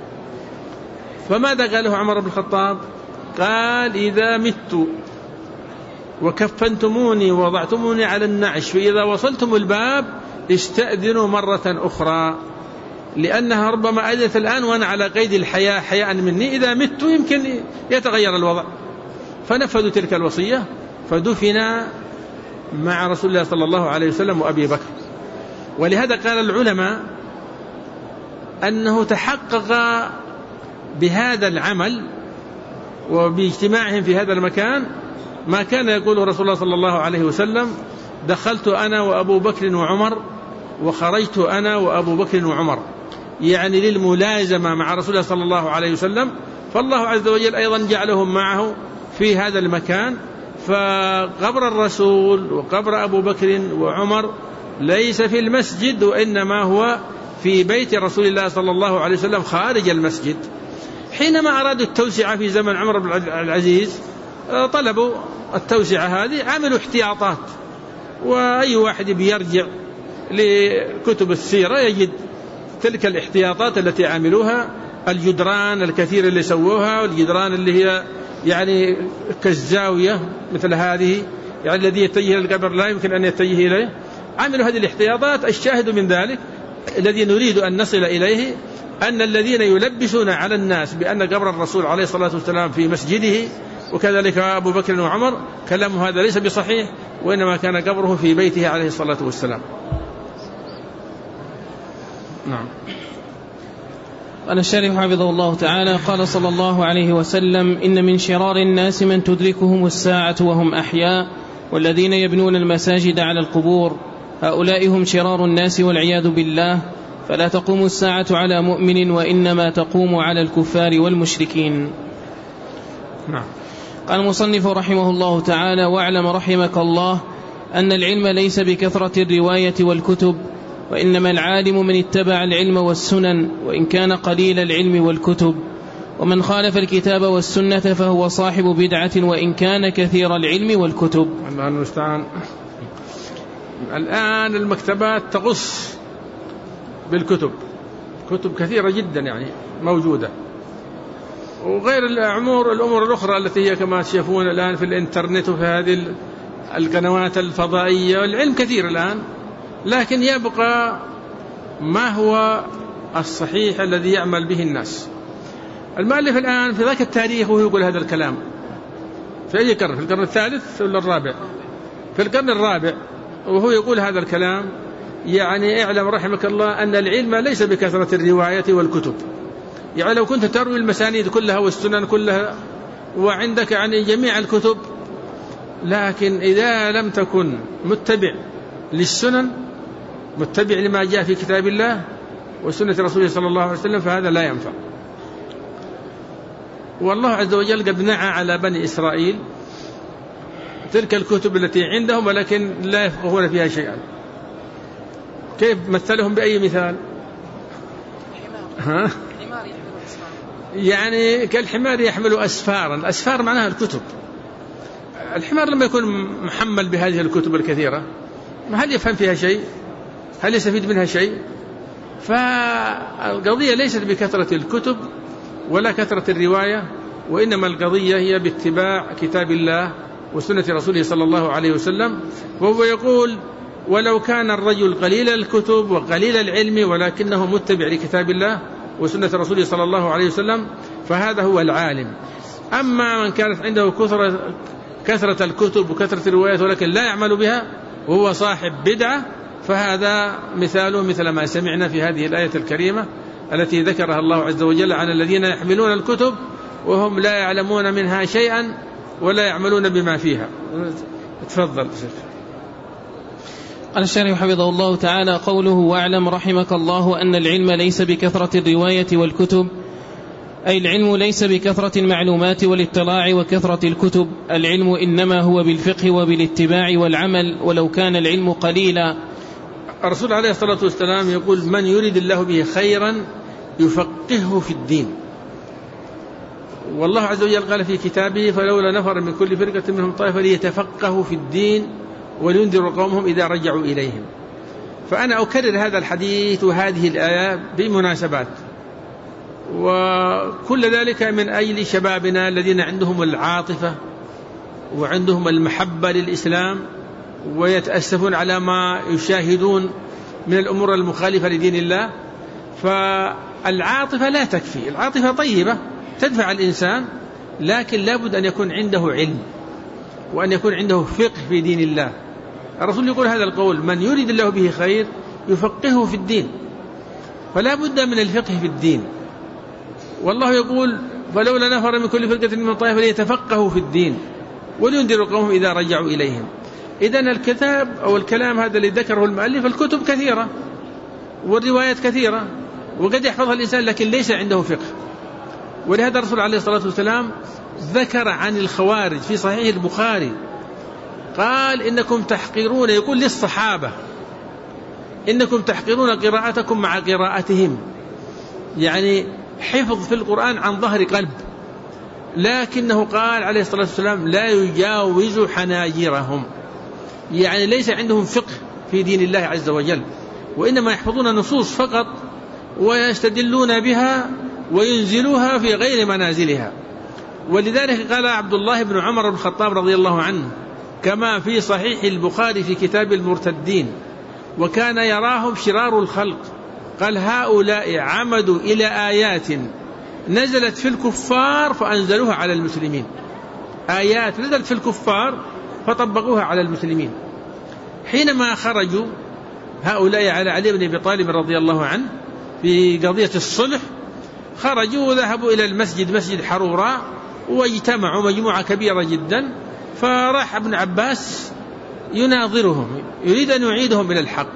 فماذا قاله عمر بن الخطاب؟ قال: إذا مت وكفنتموني ووضعتموني على النعش فإذا وصلتم الباب استأذنوا مرة أخرى، لأنها ربما أذنت الآن وأنا على قيد الحياة حياء مني، إذا مت يمكن يتغير الوضع. فنفذوا تلك الوصية، فدفن مع رسول الله صلى الله عليه وسلم وأبي بكر. ولهذا قال العلماء أنه تحقق بهذا العمل وباجتماعهم في هذا المكان ما كان يقوله رسول الله صلى الله عليه وسلم: دخلت أنا وأبو بكر وعمر وخرجت أنا وأبو بكر وعمر، يعني للملازمة مع رسول الله صلى الله عليه وسلم. فالله عز وجل أيضا جعلهم معه في هذا المكان. فقبر الرسول وقبر أبو بكر وعمر ليس في المسجد، وإنما هو في بيت رسول الله صلى الله عليه وسلم خارج المسجد. حينما أرادوا التوسعة في زمن عمر بن العزيز طلبوا التوسعة هذه، عملوا احتياطات، وأي واحد بيرجع لكتب السيرة يجد تلك الاحتياطات التي عملوها، الجدران الكثير اللي سووها، والجدران اللي هي يعني كالزاوية مثل هذه، يعني الذي يتجه للقبر لا يمكن أن يتجه إليه. عملوا هذه الاحتياطات. الشاهد من ذلك الذي نريد أن نصل إليه أن الذين يلبسون على الناس بأن قبر الرسول عليه الصلاة والسلام في مسجده وكذلك أبو بكر وعمر، كلام هذا ليس بصحيح، وإنما كان قبره في بيته عليه الصلاة والسلام. نعم. قال الشارح حفظه الله تعالى: قال صلى الله عليه وسلم: إن من شرار الناس من تدركهم الساعة وهم أحياء، والذين يبنون المساجد على القبور، هؤلاء هم شرار الناس والعياذ بالله، فلا تقوم الساعة على مؤمن، وإنما تقوم على الكفار والمشركين. نعم. قال المصنف رحمه الله تعالى: واعلم رحمك الله أن العلم ليس بكثرة الرواية والكتب، وإنما العالم من اتبع العلم والسنن وإن كان قليل العلم والكتب، ومن خالف الكتاب والسنة فهو صاحب بدعة وإن كان كثير العلم والكتب. الله المستعان. الآن المكتبات تغص بالكتب، كتب كثيرة جدا يعني موجودة، وغير الأمور الأمور الأخرى التي هي كما تشوفون الآن في الإنترنت وفي هذه القنوات الفضائية. العلم كثير الآن، لكن يبقى ما هو الصحيح الذي يعمل به الناس. المؤلف الآن في ذاك التاريخ وهو يقول هذا الكلام في أي قرن؟ في القرن الثالث ولا الرابع؟ في القرن الرابع وهو يقول هذا الكلام. يعني اعلم رحمك الله أن العلم ليس بكثرة الرواية والكتب. يعني لو كنت تروي المسانيد كلها والسنن كلها وعندك يعني جميع الكتب، لكن إذا لم تكن متبع للسنن، متبع لما جاء في كتاب الله وسنة رسوله صلى الله عليه وسلم، فهذا لا ينفع. والله عز وجل قد نعى على بني إسرائيل تلك الكتب التي عندهم ولكن لا يفقهون فيها شيئا. كيف مثلهم بأي مثال؟ ها؟ يعني كالحمار يحمل أسفارا. الأسفار معناها الكتب. الحمار لما يكون محمل بهذه الكتب الكثيرة هل يفهم فيها شيء؟ هل يستفيد منها شيء؟ فالقضية ليست بكثرة الكتب ولا كثرة الرواية، وإنما القضية هي باتباع كتاب الله وسنة رسوله صلى الله عليه وسلم. وهو يقول ولو كان الرجل قليل الكتب وقليل العلم ولكنه متبع لكتاب الله وسنة رسوله صلى الله عليه وسلم فهذا هو العالم. أما من كانت عنده كثرة, كثرة الكتب وكثرة الروايات ولكن لا يعمل بها وهو صاحب بدعة، فهذا مثاله مثل ما سمعنا في هذه الآية الكريمة التي ذكرها الله عز وجل عن الذين يحملون الكتب وهم لا يعلمون منها شيئا ولا يعملون بما فيها. تفضل. قال الشارح حفظه الله تعالى: قوله واعلم رحمك الله أن العلم ليس بكثرة الرواية والكتب، أي العلم ليس بكثرة المعلومات والاطلاع وكثرة الكتب، العلم إنما هو بالفقه وبالاتباع والعمل، ولو كان العلم قليلا. الرسول عليه الصلاة والسلام يقول: من يريد الله به خيرا يفقهه في الدين. والله عز وجل قال في كتابه: فلولا نفر من كل فرقة منهم طائفة ليتفقهوا في الدين ولينذروا قومهم إذا رجعوا إليهم. فأنا أكرر هذا الحديث وهذه الآية بمناسبات، وكل ذلك من أجل شبابنا الذين عندهم العاطفة وعندهم المحبة للإسلام ويتأسفون على ما يشاهدون من الأمور المخالفة لدين الله. فالعاطفة لا تكفي، العاطفة طيبة تدفع الإنسان، لكن لابد أن يكون عنده علم وأن يكون عنده فقه في دين الله. الرسول يقول هذا القول: من يريد الله به خير يفقهه في الدين. فلا بد من الفقه في الدين. والله يقول: فلولا نفر من كل فرقة من طائفة ليتفقهوا في الدين ولينذروا قومهم إذا رجعوا إليهم. إذن الكتاب أو الكلام هذا اللي ذكره المؤلف، الكتب كثيرة والروايات كثيرة وقد يحفظها الإنسان لكن ليس عنده فقه. ولهذا الرسول عليه الصلاة والسلام ذكر عن الخوارج في صحيح البخاري، قال: إنكم تحقرون، يقول للصحابة: إنكم تحقرون قراءتكم مع قراءتهم، يعني حفظ في القرآن عن ظهر قلب، لكنه قال عليه الصلاة والسلام: لا يجاوز حناجرهم، يعني ليس عندهم فقه في دين الله عز وجل، وإنما يحفظون نصوص فقط ويستدلون بها وينزلوها في غير منازلها. ولذلك قال عبد الله بن عمر بن الخطاب رضي الله عنه كما في صحيح البخاري في كتاب المرتدين: وكان يراهم شرار الخلق، قال: هؤلاء عمدوا إلى آيات نزلت في الكفار فأنزلوها على المسلمين. آيات نزلت في الكفار فطبقوها على المسلمين. حينما خرجوا هؤلاء على علي بن أبي طالب رضي الله عنه في قضية الصلح، خرجوا وذهبوا إلى المسجد، مسجد حروراء، واجتمعوا مجموعة كبيرة جدا. فراح ابن عباس يناظرهم، يريد أن يعيدهم إلى الحق.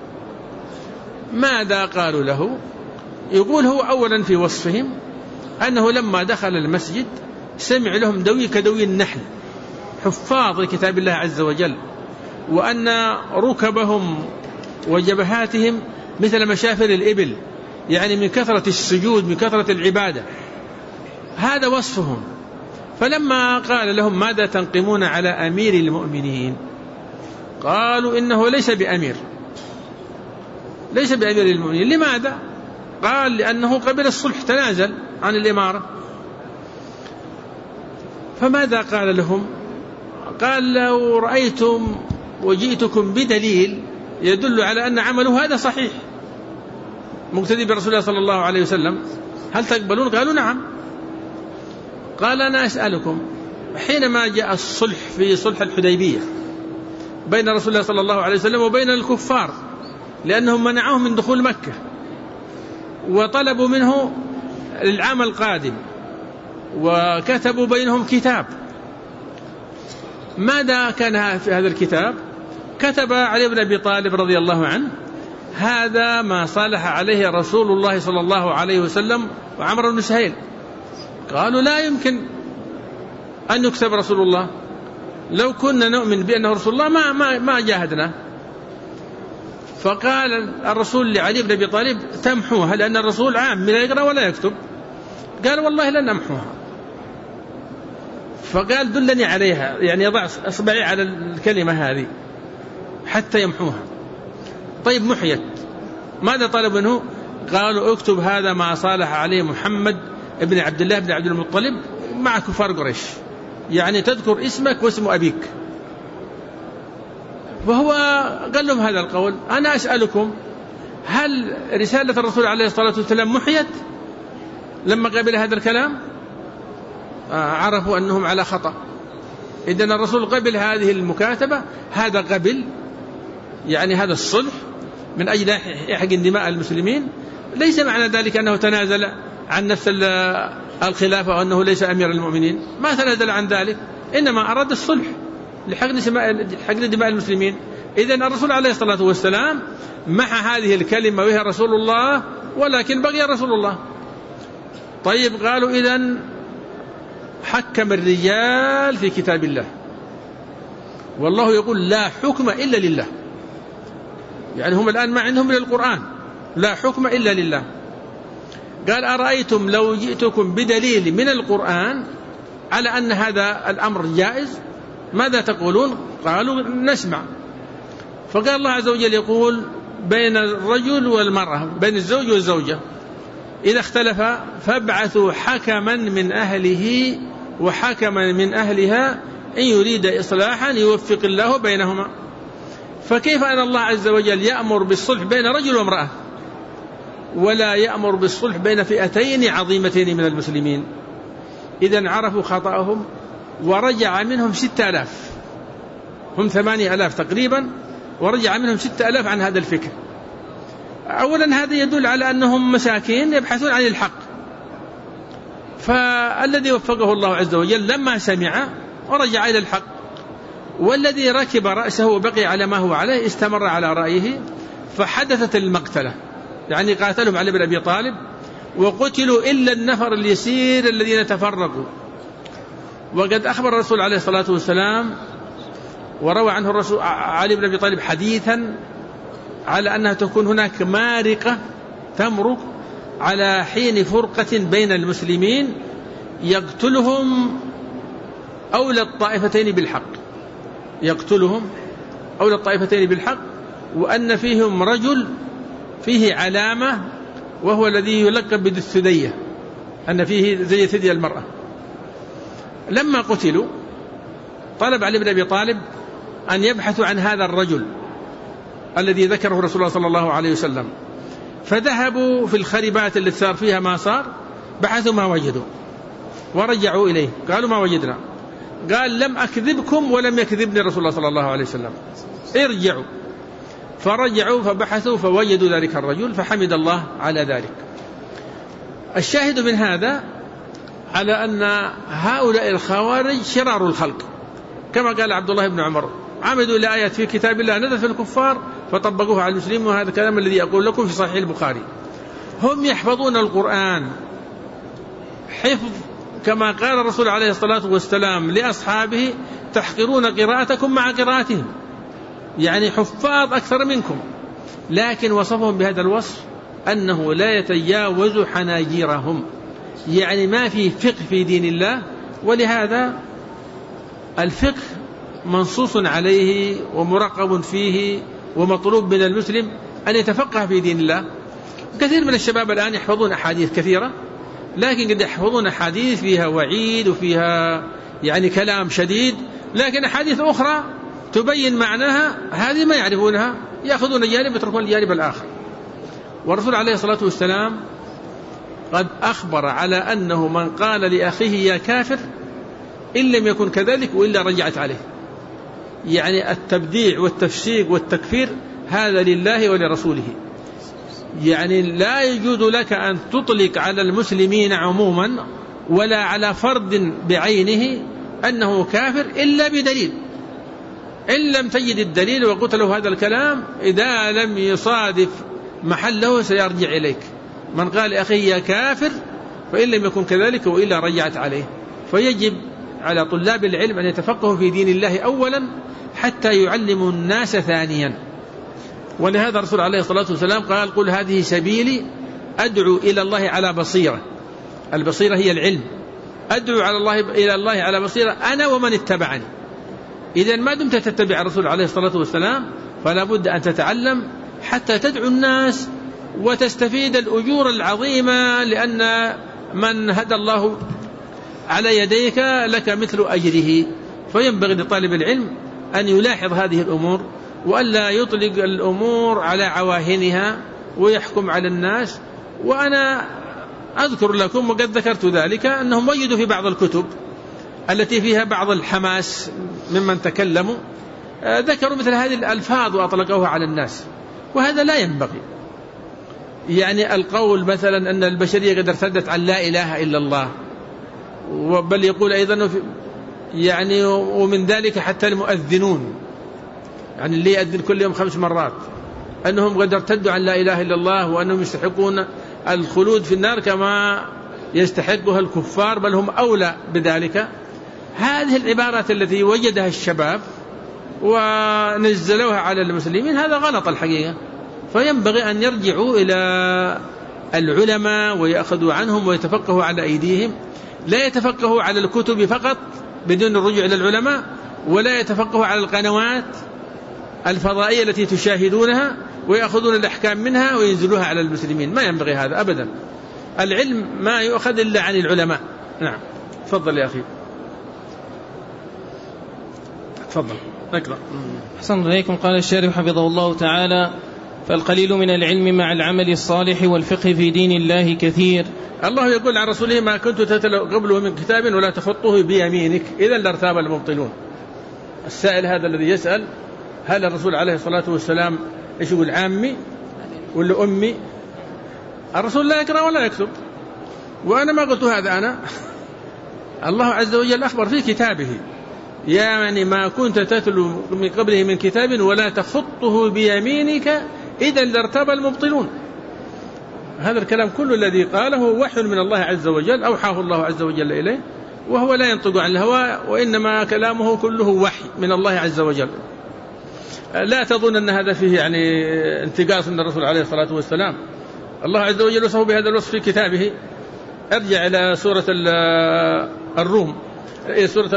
ماذا قالوا له؟ يقول هو أولا في وصفهم أنه لما دخل المسجد سمع لهم دوي كدوي النحل، حفاظ لكتاب الله عز وجل، وأن ركبهم وجبهاتهم مثل مشافر الإبل، يعني من كثرة السجود، من كثرة العبادة، هذا وصفهم. فلما قال لهم ماذا تنقمون على أمير المؤمنين، قالوا إنه ليس بأمير، ليس بأمير المؤمنين. لماذا؟ قال لأنه قبل الصلح، تنازل عن الإمارة. فماذا قال لهم؟ قال لو رأيتم وجئتكم بدليل يدل على أن عمله هذا صحيح مقتدي برسول الله صلى الله عليه وسلم، هل تقبلون؟ قالوا نعم. قال أنا أسألكم، حينما جاء الصلح في صلح الحديبية بين رسول الله صلى الله عليه وسلم وبين الكفار، لأنهم منعوهم من دخول مكة وطلبوا منه العام القادم وكتبوا بينهم كتاب، ماذا كان في هذا الكتاب؟ كتب علي بن أبي طالب رضي الله عنه هذا ما صالح عليه رسول الله صلى الله عليه وسلم وعمر بن سهيل. قالوا لا يمكن أن يكتب رسول الله، لو كنا نؤمن بأنه رسول الله ما, ما, ما جاهدنا. فقال الرسول لعلي بن أبي طالب تمحوها، لأن الرسول عام لا يقرأ ولا يكتب. قال والله لن نمحوها. فقال دلني عليها، يعني يضع أصبعي على الكلمة هذه حتى يمحوها. طيب محيت، ماذا طلب منه؟ قالوا اكتب هذا ما صالح عليه محمد ابن عبد الله بن عبد المطلب مع كفار قريش، يعني تذكر اسمك واسم أبيك. وهو قال لهم هذا القول. أنا أسألكم، هل رسالة الرسول عليه الصلاة والسلام محيت لما قبل هذا الكلام؟ آه عرفوا أنهم على خطأ. إذن الرسول قبل هذه المكاتبة، هذا قبل يعني هذا الصلح من أجل يحقن دماء المسلمين، ليس معنى ذلك أنه تنازل عن نفس الخلافة وأنه ليس أمير المؤمنين، ما تنازل عن ذلك، إنما أراد الصلح لحقن دماء المسلمين. إذن الرسول عليه الصلاة والسلام مع هذه الكلمة وهي رسول الله، ولكن بقي رسول الله. طيب قالوا إذن حكم الرجال في كتاب الله، والله يقول لا حكم إلا لله، يعني هم الآن ما عندهم من القرآن، لا حكم إلا لله. قال أرأيتم لو جئتكم بدليل من القرآن على أن هذا الأمر جائز ماذا تقولون؟ قالوا نسمع. فقال الله عز وجل يقول بين الرجل والمرأة، بين الزوج والزوجة، إذا اختلف فابعثوا حكما من أهله وحكما من أهلها إن يريد إصلاحا يوفق الله بينهما. فكيف أن الله عز وجل يأمر بالصلح بين رجل وامرأة ولا يأمر بالصلح بين فئتين عظيمتين من المسلمين؟ إذن عرفوا خطأهم ورجع منهم ستة آلاف، هم ثمانية آلاف تقريبا، ورجع منهم ستة آلاف عن هذا الفكر. أولا هذا يدل على أنهم مساكين يبحثون عن الحق، فالذي وفقه الله عز وجل لما سمع ورجع إلى الحق، والذي ركب رأسه وبقي على ما هو عليه استمر على رأيه، فحدثت المقتلة، يعني قاتلهم علي بن أبي طالب وقتلوا إلا النفر اليسير الذين تفرقوا. وقد أخبر الرسول عليه الصلاة والسلام وروى عنه الرسول علي بن أبي طالب حديثا على أنها تكون هناك مارقة تمرق على حين فرقة بين المسلمين يقتلهم أولى الطائفتين بالحق، يقتلهم أولى الطائفتين بالحق، وأن فيهم رجل فيه علامة وهو الذي يلقب بالثدية، أن فيه زي ثدي المرأة. لما قتلوا طلب علي بن أبي طالب أن يبحثوا عن هذا الرجل الذي ذكره رسول الله صلى الله عليه وسلم، فذهبوا في الخربات التي صار فيها ما صار، بحثوا ما وجدوا ورجعوا إليه، قالوا ما وجدنا. قال لم أكذبكم ولم يكذبني رسول الله صلى الله عليه وسلم، ارجعوا. فرجعوا فبحثوا فوجدوا ذلك الرجل، فحمد الله على ذلك. الشاهد من هذا على أن هؤلاء الخوارج شرار الخلق، كما قال عبد الله بن عمر عمدوا إلى آيات في كتاب الله نزلت في الكفار فطبقوها على المسلمين، وهذا الكلام الذي أقول لكم في صحيح البخاري. هم يحفظون القرآن حفظ كما قال الرسول عليه الصلاة والسلام لأصحابه تحقرون قراءتكم مع قراءتهم، يعني حفاظ أكثر منكم، لكن وصفهم بهذا الوصف أنه لا يتجاوز حناجرهم، يعني ما في فقه في دين الله. ولهذا الفقه منصوص عليه ومرقب فيه، ومطلوب من المسلم أن يتفقه في دين الله. كثير من الشباب الآن يحفظون أحاديث كثيرة، لكن قد يحفظون أحاديث فيها وعيد وفيها يعني كلام شديد، لكن أحاديث أخرى تبين معناها هذه ما يعرفونها، يأخذون الجانب يتركون الجانب الآخر. والرسول عليه الصلاة والسلام قد أخبر على أنه من قال لأخيه يا كافر إن لم يكن كذلك وإلا رجعت عليه. يعني التبديع والتفسيق والتكفير هذا لله ولرسوله، يعني لا يجوز لك أن تطلق على المسلمين عموما ولا على فرد بعينه أنه كافر إلا بدليل. إن لم تجد الدليل وقلت له هذا الكلام إذا لم يصادف محله سيرجع إليك. من قال أخي يا كافر فإن لم يكن كذلك وإلا رجعت عليه. فيجب على طلاب العلم أن يتفقهوا في دين الله أولا حتى يعلموا الناس ثانيا. ولهذا الرسول عليه الصلاة والسلام قال قل هذه سبيلي أدعو إلى الله على بصيرة. البصيرة هي العلم. أدعو على الله إلى الله على بصيرة أنا ومن اتبعني. إذن ما دمت تتبع الرسول عليه الصلاة والسلام فلا بد أن تتعلم حتى تدعو الناس وتستفيد الأجور العظيمة، لأن من هدى الله على يديك لك مثل أجره. فينبغي لطالب العلم أن يلاحظ هذه الأمور وألا يطلق الأمور على عواهنها ويحكم على الناس. وأنا أذكر لكم وقد ذكرت ذلك أنهم وجدوا في بعض الكتب التي فيها بعض الحماس ممن تكلموا ذكروا مثل هذه الألفاظ وأطلقوها على الناس، وهذا لا ينبغي. يعني القول مثلا أن البشرية قد ارتدت عن لا إله إلا الله، بل يقول أيضا يعني ومن ذلك حتى المؤذنون، يعني اللي يأذن كل يوم خمس مرات، أنهم قد ارتدوا عن لا إله إلا الله وأنهم يستحقون الخلود في النار كما يستحقها الكفار، بل هم أولى بذلك. هذه العبارات التي وجدها الشباب ونزلوها على المسلمين هذا غلط الحقيقة. فينبغي أن يرجعوا إلى العلماء ويأخذوا عنهم ويتفقهوا على أيديهم، لا يتفقهوا على الكتب فقط بدون الرجوع إلى العلماء، ولا يتفقهوا على القنوات الفضائية التي تشاهدونها ويأخذون الأحكام منها وينزلوها على المسلمين. ما ينبغي هذا أبدا. العلم ما يؤخذ إلا عن العلماء. نعم تفضل يا أخي تفضل اقرأ. أحسن إليكم. قال الشارح حفظه الله تعالى فالقليل من العلم مع العمل الصالح والفقه في دين الله كثير. الله يقول عن رسوله ما كنت تتلو قبله من كتاب ولا تخطه بيمينك إذا لارتاب المبطلون. السائل هذا الذي يسأل هل الرسول عليه الصلاة والسلام إيش يقول عامي ولا أمي؟ الرسول لا يقرأ ولا يكتب، وأنا ما قلت هذا أنا الله عز وجل أخبر في كتابه يعني ما كنت تتلو من قبله من كتاب ولا تخطه بيمينك إذا لارتاب المبطلون. هذا الكلام كله الذي قاله وحي من الله عز وجل أوحاه الله عز وجل إليه، وهو لا ينطق عن الهوى وإنما كلامه كله وحي من الله عز وجل. لا تظن أن هذا فيه يعني انتقاص من الرسول عليه الصلاة والسلام. الله عز وجل وصفه بهذا الوصف في كتابه. ارجع إلى سورة الروم، سورة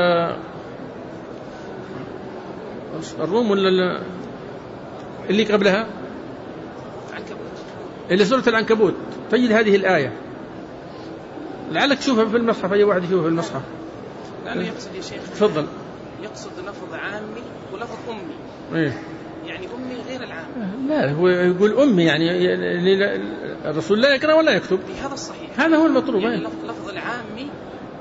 الروم ولا اللي قبلها اللي سورة العنكبوت، تجد هذه الآية. لعلك تشوفها في المصحف، أي واحد يشوفها في المصحف. لأنه يقصد يا شيخ تفضل. يقصد لفظ عامي ولفظ أمي. إيه؟ يعني أمي غير العام. لا هو يقول أمي يعني الرسول لا يقرأ ولا يكتب. هذا الصحيح. هذا هو المطلوب. يعني لفظ العامي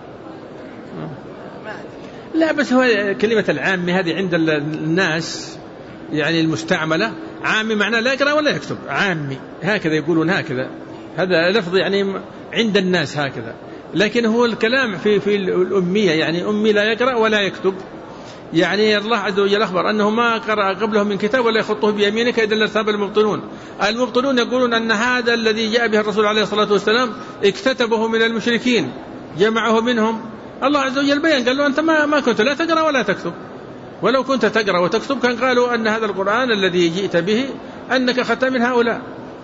ما أدري. لا بس هو كلمة العامي هذه عند الناس يعني المستعملة، عامي معناه لا يقرأ ولا يكتب، عامي هكذا يقولون، هكذا هذا لفظ يعني عند الناس هكذا. لكن هو الكلام في في الأمية يعني أمي لا يقرأ ولا يكتب. يعني الله عز وجل أخبر أنه ما قرأ قبله من كتاب ولا يخطه بيمينك إذا لارتاب المبطلون. المبطلون يقولون أن هذا الذي جاء به الرسول عليه الصلاة والسلام اكتتبه من المشركين، جمعه منهم. الله عز وجل بيان قال له أنت ما ما كنت لا تقرأ ولا تكتب، ولو كنت تقرأ وتكتب كان قالوا أن هذا القرآن الذي جئت به أنك أخذت من هؤلاء.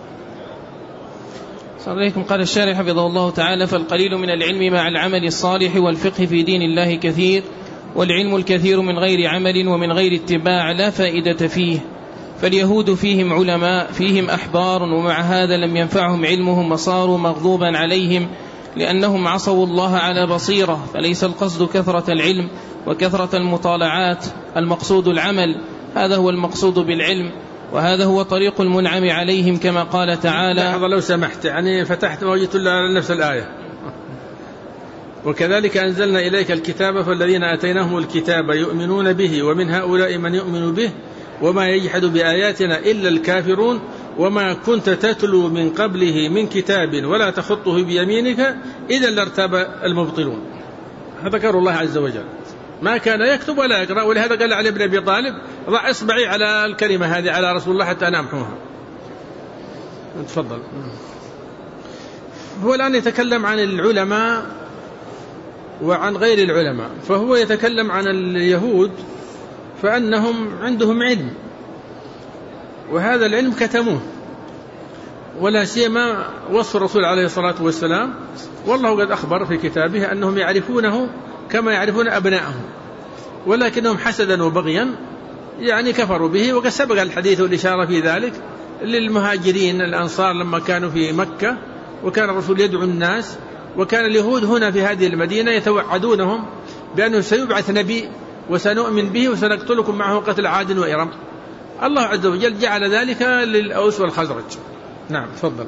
صلى عليكم. قال الشارح حفظه الله تعالى: فالقليل من العلم مع العمل الصالح والفقه في دين الله كثير، والعلم الكثير من غير عمل ومن غير اتباع لا فائدة فيه. فاليهود فيهم علماء فيهم أحبار، ومع هذا لم ينفعهم علمهم وصاروا مغضوبا عليهم لأنهم عصوا الله على بصيرة. فليس القصد كثرة العلم وكثرة المطالعات، المقصود العمل، هذا هو المقصود بالعلم، وهذا هو طريق المنعم عليهم كما قال تعالى. لحظة لو سمحت، يعني فتحت وجدت نفس الآية: وكذلك أنزلنا إليك الكتاب فالذين آتيناهم الكتاب يؤمنون به ومن هؤلاء من يؤمن به وما يجحد بآياتنا إلا الكافرون وما كنت تتلو من قبله من كتاب ولا تخطه بيمينك إذا لارتاب المبطلون. هذا ذكر الله عز وجل، ما كان يكتب ولا يقرأ، ولهذا قال علي بن أبي طالب: ضع إصبعي على الكلمة هذه على رسول الله حتى أنا أمحوها. تفضل. هو الآن يتكلم عن العلماء وعن غير العلماء، فهو يتكلم عن اليهود فأنهم عندهم علم، وهذا العلم كتموه، ولا سيما وصف الرسول عليه الصلاة والسلام، والله قد أخبر في كتابه أنهم يعرفونه كما يعرفون أبنائهم، ولكنهم حسدا وبغيا يعني كفروا به. وقد سبق الحديث والإشارة في ذلك للمهاجرين الأنصار لما كانوا في مكة وكان الرسول يدعو الناس، وكان اليهود هنا في هذه المدينة يتوعدونهم بأنه سيبعث نبي وسنؤمن به وسنقتلكم معه قتل عاد وإرم. الله عز وجل جعل ذلك للأوس والخزرج. نعم تفضل.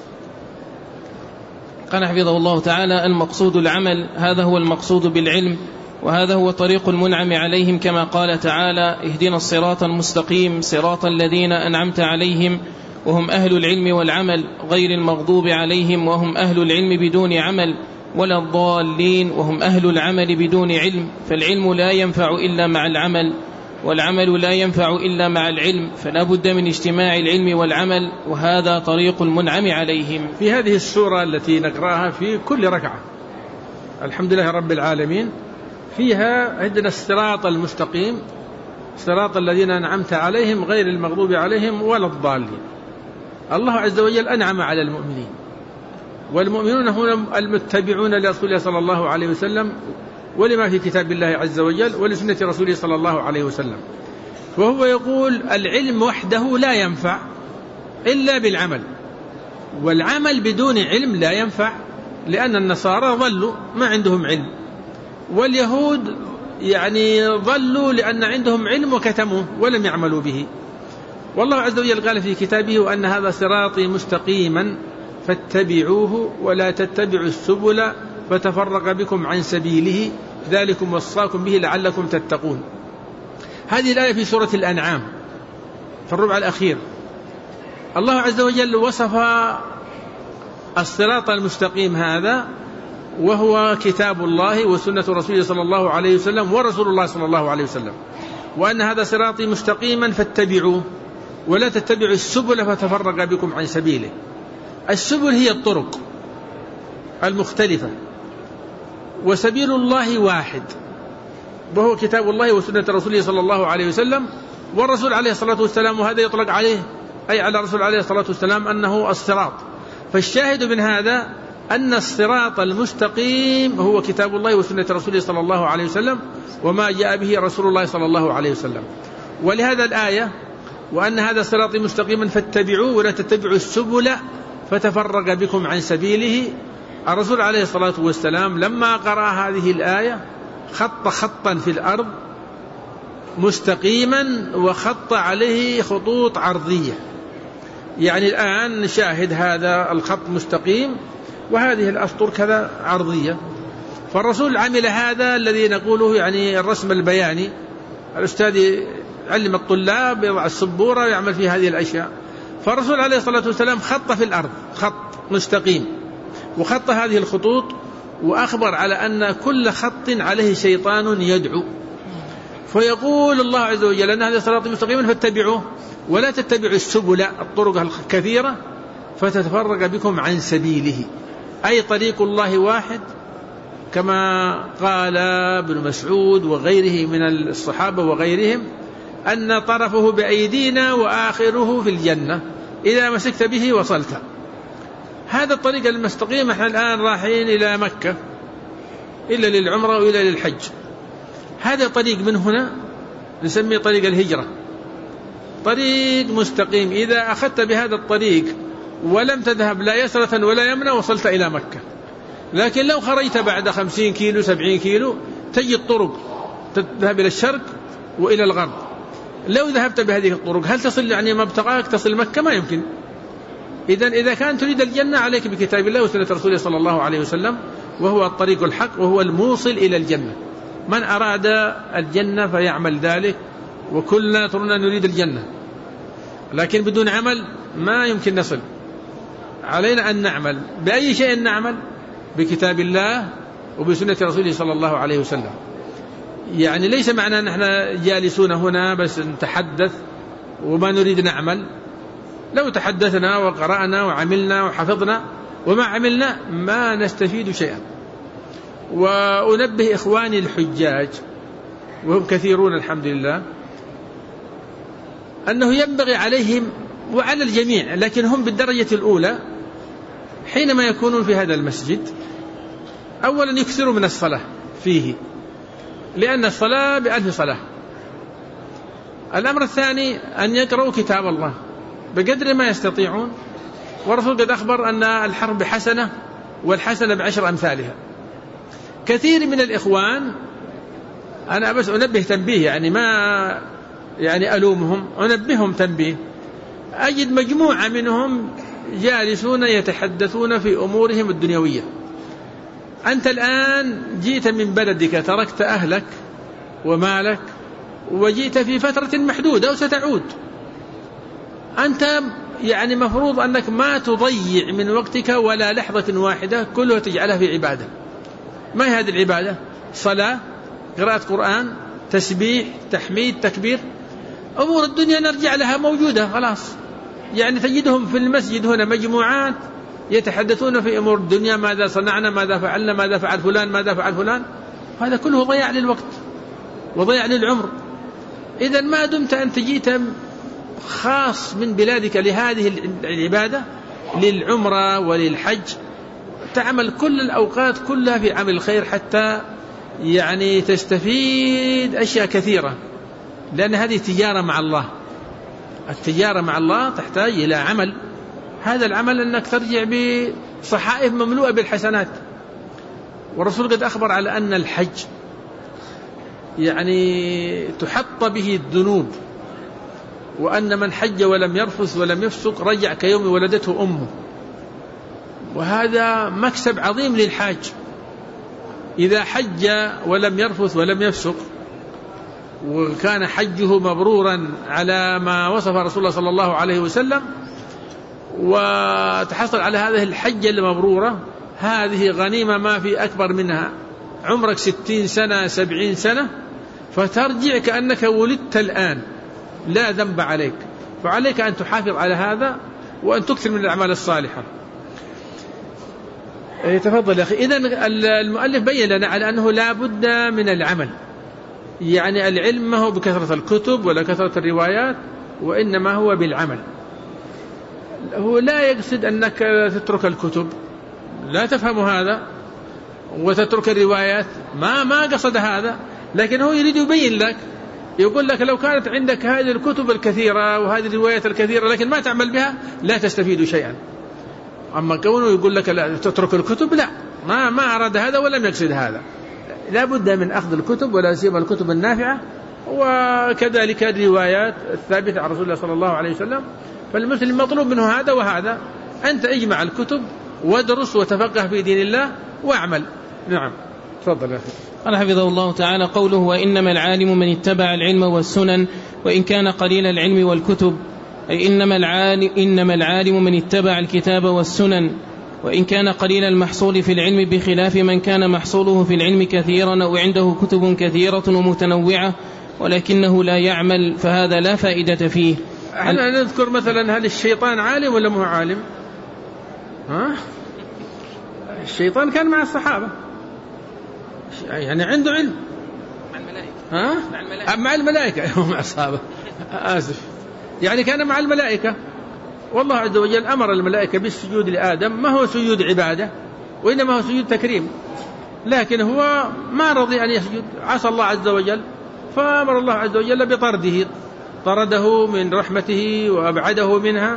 قال حفظه الله تعالى: المقصود العمل، هذا هو المقصود بالعلم، وهذا هو طريق المنعم عليهم كما قال تعالى: اهدنا الصراط المستقيم صراط الذين أنعمت عليهم وهم أهل العلم والعمل غير المغضوب عليهم وهم أهل العلم بدون عمل ولا الضالين وهم أهل العمل بدون علم. فالعلم لا ينفع إلا مع العمل، والعمل لا ينفع إلا مع العلم، فلا بد من اجتماع العلم والعمل، وهذا طريق المنعم عليهم. في هذه السورة التي نقرأها في كل ركعة الحمد لله رب العالمين فيها اهدنا الصراط المستقيم صراط الذين أنعمت عليهم غير المغضوب عليهم ولا الضالين. الله عز وجل أنعم على المؤمنين، والمؤمنون هم المتبعون لرسوله صلى الله عليه وسلم ولما في كتاب الله عز وجل ولسنة رسوله صلى الله عليه وسلم. وهو يقول العلم وحده لا ينفع إلا بالعمل، والعمل بدون علم لا ينفع، لأن النصارى ضلوا ما عندهم علم، واليهود يعني ضلوا لأن عندهم علم وكتموه ولم يعملوا به. والله عز وجل قال في كتابه: وأن هذا صراطي مستقيما فاتبعوه ولا تتبعوا السبل فتفرق بكم عن سبيله ذلكم وصاكم به لعلكم تتقون. هذه الآية في سورة الأنعام في الربع الأخير. الله عز وجل وصف الصراط المستقيم هذا وهو كتاب الله وسنة رسوله صلى الله عليه وسلم ورسول الله صلى الله عليه وسلم، وأن هذا صراطي مستقيما فاتبعوه ولا تتبعوا السبل فتفرق بكم عن سبيله. السبل هي الطرق المختلفة، وسبيل الله واحد وهو كتاب الله وسنة رسوله صلى الله عليه وسلم والرسول عليه الصلاة والسلام، وهذا يطلق عليه أي على الرسول عليه الصلاة والسلام أنه الصراط. فالشاهد من هذا أن الصراط المستقيم هو كتاب الله وسنة رسوله صلى الله عليه وسلم وما جاء به رسول الله صلى الله عليه وسلم. ولهذا الآية: وأن هذا صراطي مستقيما فاتبعوه ولا تتبعوا السبل فتفرق بكم عن سبيله. الرسول عليه الصلاة والسلام لما قرأ هذه الآية خط خطا في الأرض مستقيما وخط عليه خطوط عرضية، يعني الآن نشاهد هذا الخط مستقيم وهذه الأسطر كذا عرضية. فالرسول عمل هذا الذي نقوله يعني الرسم البياني، الأستاذ علم الطلاب يضع السبورة ويعمل في هذه الأشياء. فالرسول عليه الصلاة والسلام خط في الأرض خط مستقيم وخط هذه الخطوط، وأخبر على أن كل خط عليه شيطان يدعو. فيقول الله عز وجل أن هذا صراط مستقيما فاتبعوه ولا تتبعوا السبل الطرق الكثيرة فتتفرق بكم عن سبيله، أي طريق الله واحد كما قال ابن مسعود وغيره من الصحابة وغيرهم أن طرفه بأيدينا وآخره في الجنة، إذا مسكت به وصلت. هذا الطريق المستقيم. احنا الآن رايحين إلى مكة إلا للعمرة وإلا للحج. هذا طريق من هنا نسميه طريق الهجرة، طريق مستقيم. إذا أخذت بهذا الطريق ولم تذهب لا يسرة ولا يمنى وصلت إلى مكة. لكن لو خرجت بعد خمسين كيلو سبعين كيلو تجد طرق تذهب إلى الشرق وإلى الغرب. لو ذهبت بهذه الطرق هل تصل يعني مبتغاك تصل مكة؟ ما يمكن. إذن إذا كان تريد الجنة عليك بكتاب الله وسنة رسوله صلى الله عليه وسلم، وهو الطريق الحق وهو الموصل إلى الجنة. من أراد الجنة فيعمل ذلك، وكلنا ترنا نريد الجنة، لكن بدون عمل ما يمكن نصل. علينا أن نعمل. بأي شيء نعمل؟ بكتاب الله وبسنة رسوله صلى الله عليه وسلم. يعني ليس معنى أن احنا جالسون هنا بس نتحدث وما نريد نعمل. لو تحدثنا وقرأنا وعملنا وحفظنا وما عملنا ما نستفيد شيئا. وأنبه إخواني الحجاج وهم كثيرون الحمد لله أنه ينبغي عليهم وعلى الجميع، لكن هم بالدرجة الأولى حينما يكونون في هذا المسجد أولا يكثروا من الصلاة فيه، لأن الصلاة بألف صلاة. الأمر الثاني أن يقرأوا كتاب الله بقدر ما يستطيعون، والرسول قد أخبر أن الحرب حسنة والحسنة بعشر أمثالها. كثير من الإخوان أنا بس أنبه تنبيه، يعني ما يعني ألومهم، أنبههم تنبيه. أجد مجموعة منهم جالسون يتحدثون في أمورهم الدنيوية. أنت الآن جئت من بلدك، تركت أهلك ومالك وجئت في فترة محدودة وستعود. أنت يعني مفروض أنك ما تضيع من وقتك ولا لحظة واحدة كلها تجعلها في عبادة. ما هي هذه العبادة؟ صلاة، قراءة قرآن، تسبيح، تحميد، تكبير. أمور الدنيا نرجع لها موجودة خلاص. يعني تجدهم في المسجد هنا مجموعات يتحدثون في أمور الدنيا، ماذا صنعنا، ماذا فعلنا، ماذا فعل فلان، ماذا فعل فلان. هذا كله ضياع للوقت وضياع للعمر. إذن ما دمت أنت جئت خاص من بلادك لهذه العبادة للعمرة وللحج، تعمل كل الأوقات كلها في عمل الخير حتى يعني تستفيد أشياء كثيرة، لأن هذه تجارة مع الله. التجارة مع الله تحتاج إلى عمل. هذا العمل أنك ترجع بصحائف مملوءة بالحسنات. والرسول قد أخبر على أن الحج يعني تحط به الذنوب، وأن من حج ولم يرفث ولم يفسق رجع كيوم ولدته أمه. وهذا مكسب عظيم للحاج. إذا حج ولم يرفث ولم يفسق وكان حجه مبرورا على ما وصف رسول الله صلى الله عليه وسلم، وتحصل على هذه الحجة المبرورة، هذه غنيمة ما في أكبر منها. عمرك ستين سنة سبعين سنة فترجع كأنك ولدت الآن، لا ذنب عليك. فعليك أن تحافظ على هذا وأن تكثر من الأعمال الصالحة. تفضل يا أخي. إذن المؤلف بين لنا على أنه لا بد من العمل. يعني العلم ما هو بكثرة الكتب ولا كثرة الروايات، وإنما هو بالعمل. هو لا يقصد أنك تترك الكتب، لا تفهم هذا، وتترك الروايات، ما ما قصد هذا. لكن هو يريد يبين لك، يقول لك لو كانت عندك هذه الكتب الكثيرة وهذه الروايات الكثيرة لكن ما تعمل بها لا تستفيد شيئا. أما كونه يقول لك لا تترك الكتب، لا، ما ما أراد هذا ولم يقصد هذا. لا بد من أخذ الكتب، ولا سيما الكتب النافعة، وكذلك الروايات الثابتة عن رسول الله صلى الله عليه وسلم. فالمسلم مطلوب منه هذا وهذا. أنت اجمع الكتب وادرس وتفقه في دين الله واعمل. نعم، تفضل يا أخي. قال حفظه الله تعالى: قوله وإنما العالم من اتبع العلم والسنن وإن كان قليل العلم والكتب، أي إنما العالم, إنما العالم من اتبع الكتاب والسنن وإن كان قليل المحصول في العلم، بخلاف من كان محصوله في العلم كثيرا أو عنده كتب كثيرة ومتنوعة ولكنه لا يعمل، فهذا لا فائدة فيه. احنا نذكر مثلا هل الشيطان عالم ولا مو عالم؟ ها؟ الشيطان كان مع الصحابة، يعني عنده علم مع الملائكة. ها؟ مع الملائكة, مع الملائكة. مع أصحابه آسف يعني كان مع الملائكة. والله عز وجل أمر الملائكة بالسجود لآدم، ما هو سجود عبادة وإنما هو سجود تكريم، لكن هو ما رضي أن يسجد، عصى الله عز وجل، فأمر الله عز وجل بطرده، طرده من رحمته وأبعده منها.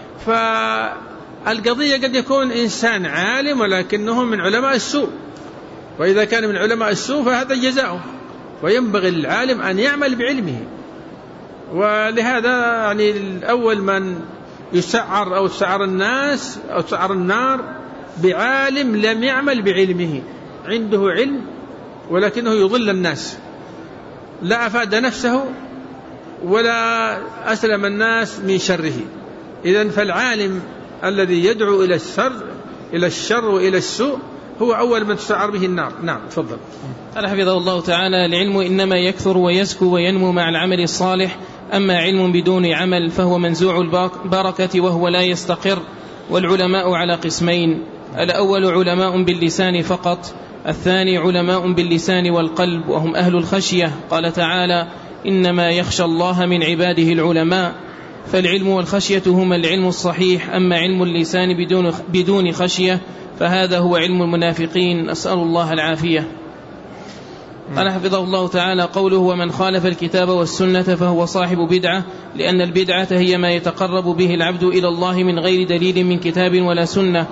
فالقضية قد يكون إنسان عالم ولكنه من علماء السوء، وإذا كان من علماء السوء فهذا جزاؤه، وينبغي للعالم أن يعمل بعلمه. ولهذا يعني الأول من يسعر أو سعر الناس أو سعر النار بعالم لم يعمل بعلمه، عنده علم ولكنه يضل الناس، لا أفاد نفسه ولا أسلم الناس من شره. إذن فالعالم الذي يدعو إلى الشر إلى الشر وإلى السوء هو أول من تسعر به النار. نعم تفضل. قال حفظه الله تعالى: العلم إنما يكثر ويزكو وينمو مع العمل الصالح، أما علم بدون عمل فهو منزوع البركة وهو لا يستقر. والعلماء على قسمين: الأول علماء باللسان فقط، الثاني علماء باللسان والقلب وهم أهل الخشية. قال تعالى: إنما يخشى الله من عباده العلماء. فالعلم والخشية هما العلم الصحيح، أما علم اللسان بدون, بدون خشية فهذا هو علم المنافقين، أسأل الله العافية. قال حفظه الله تعالى: قوله: ومن خالف الكتاب والسنة فهو صاحب بدعة، لأن البدعة هي ما يتقرب به العبد إلى الله من غير دليل من كتاب ولا سنة.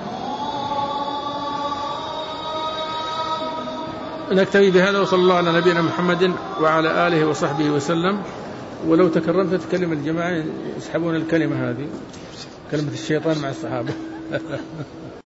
نكتفي بهذا، وصلى الله على نبينا محمد وعلى آله وصحبه وسلم. ولو تكرمت تكلم الجماعة يسحبون الكلمة هذه، كلمة الشيطان مع الصحابة.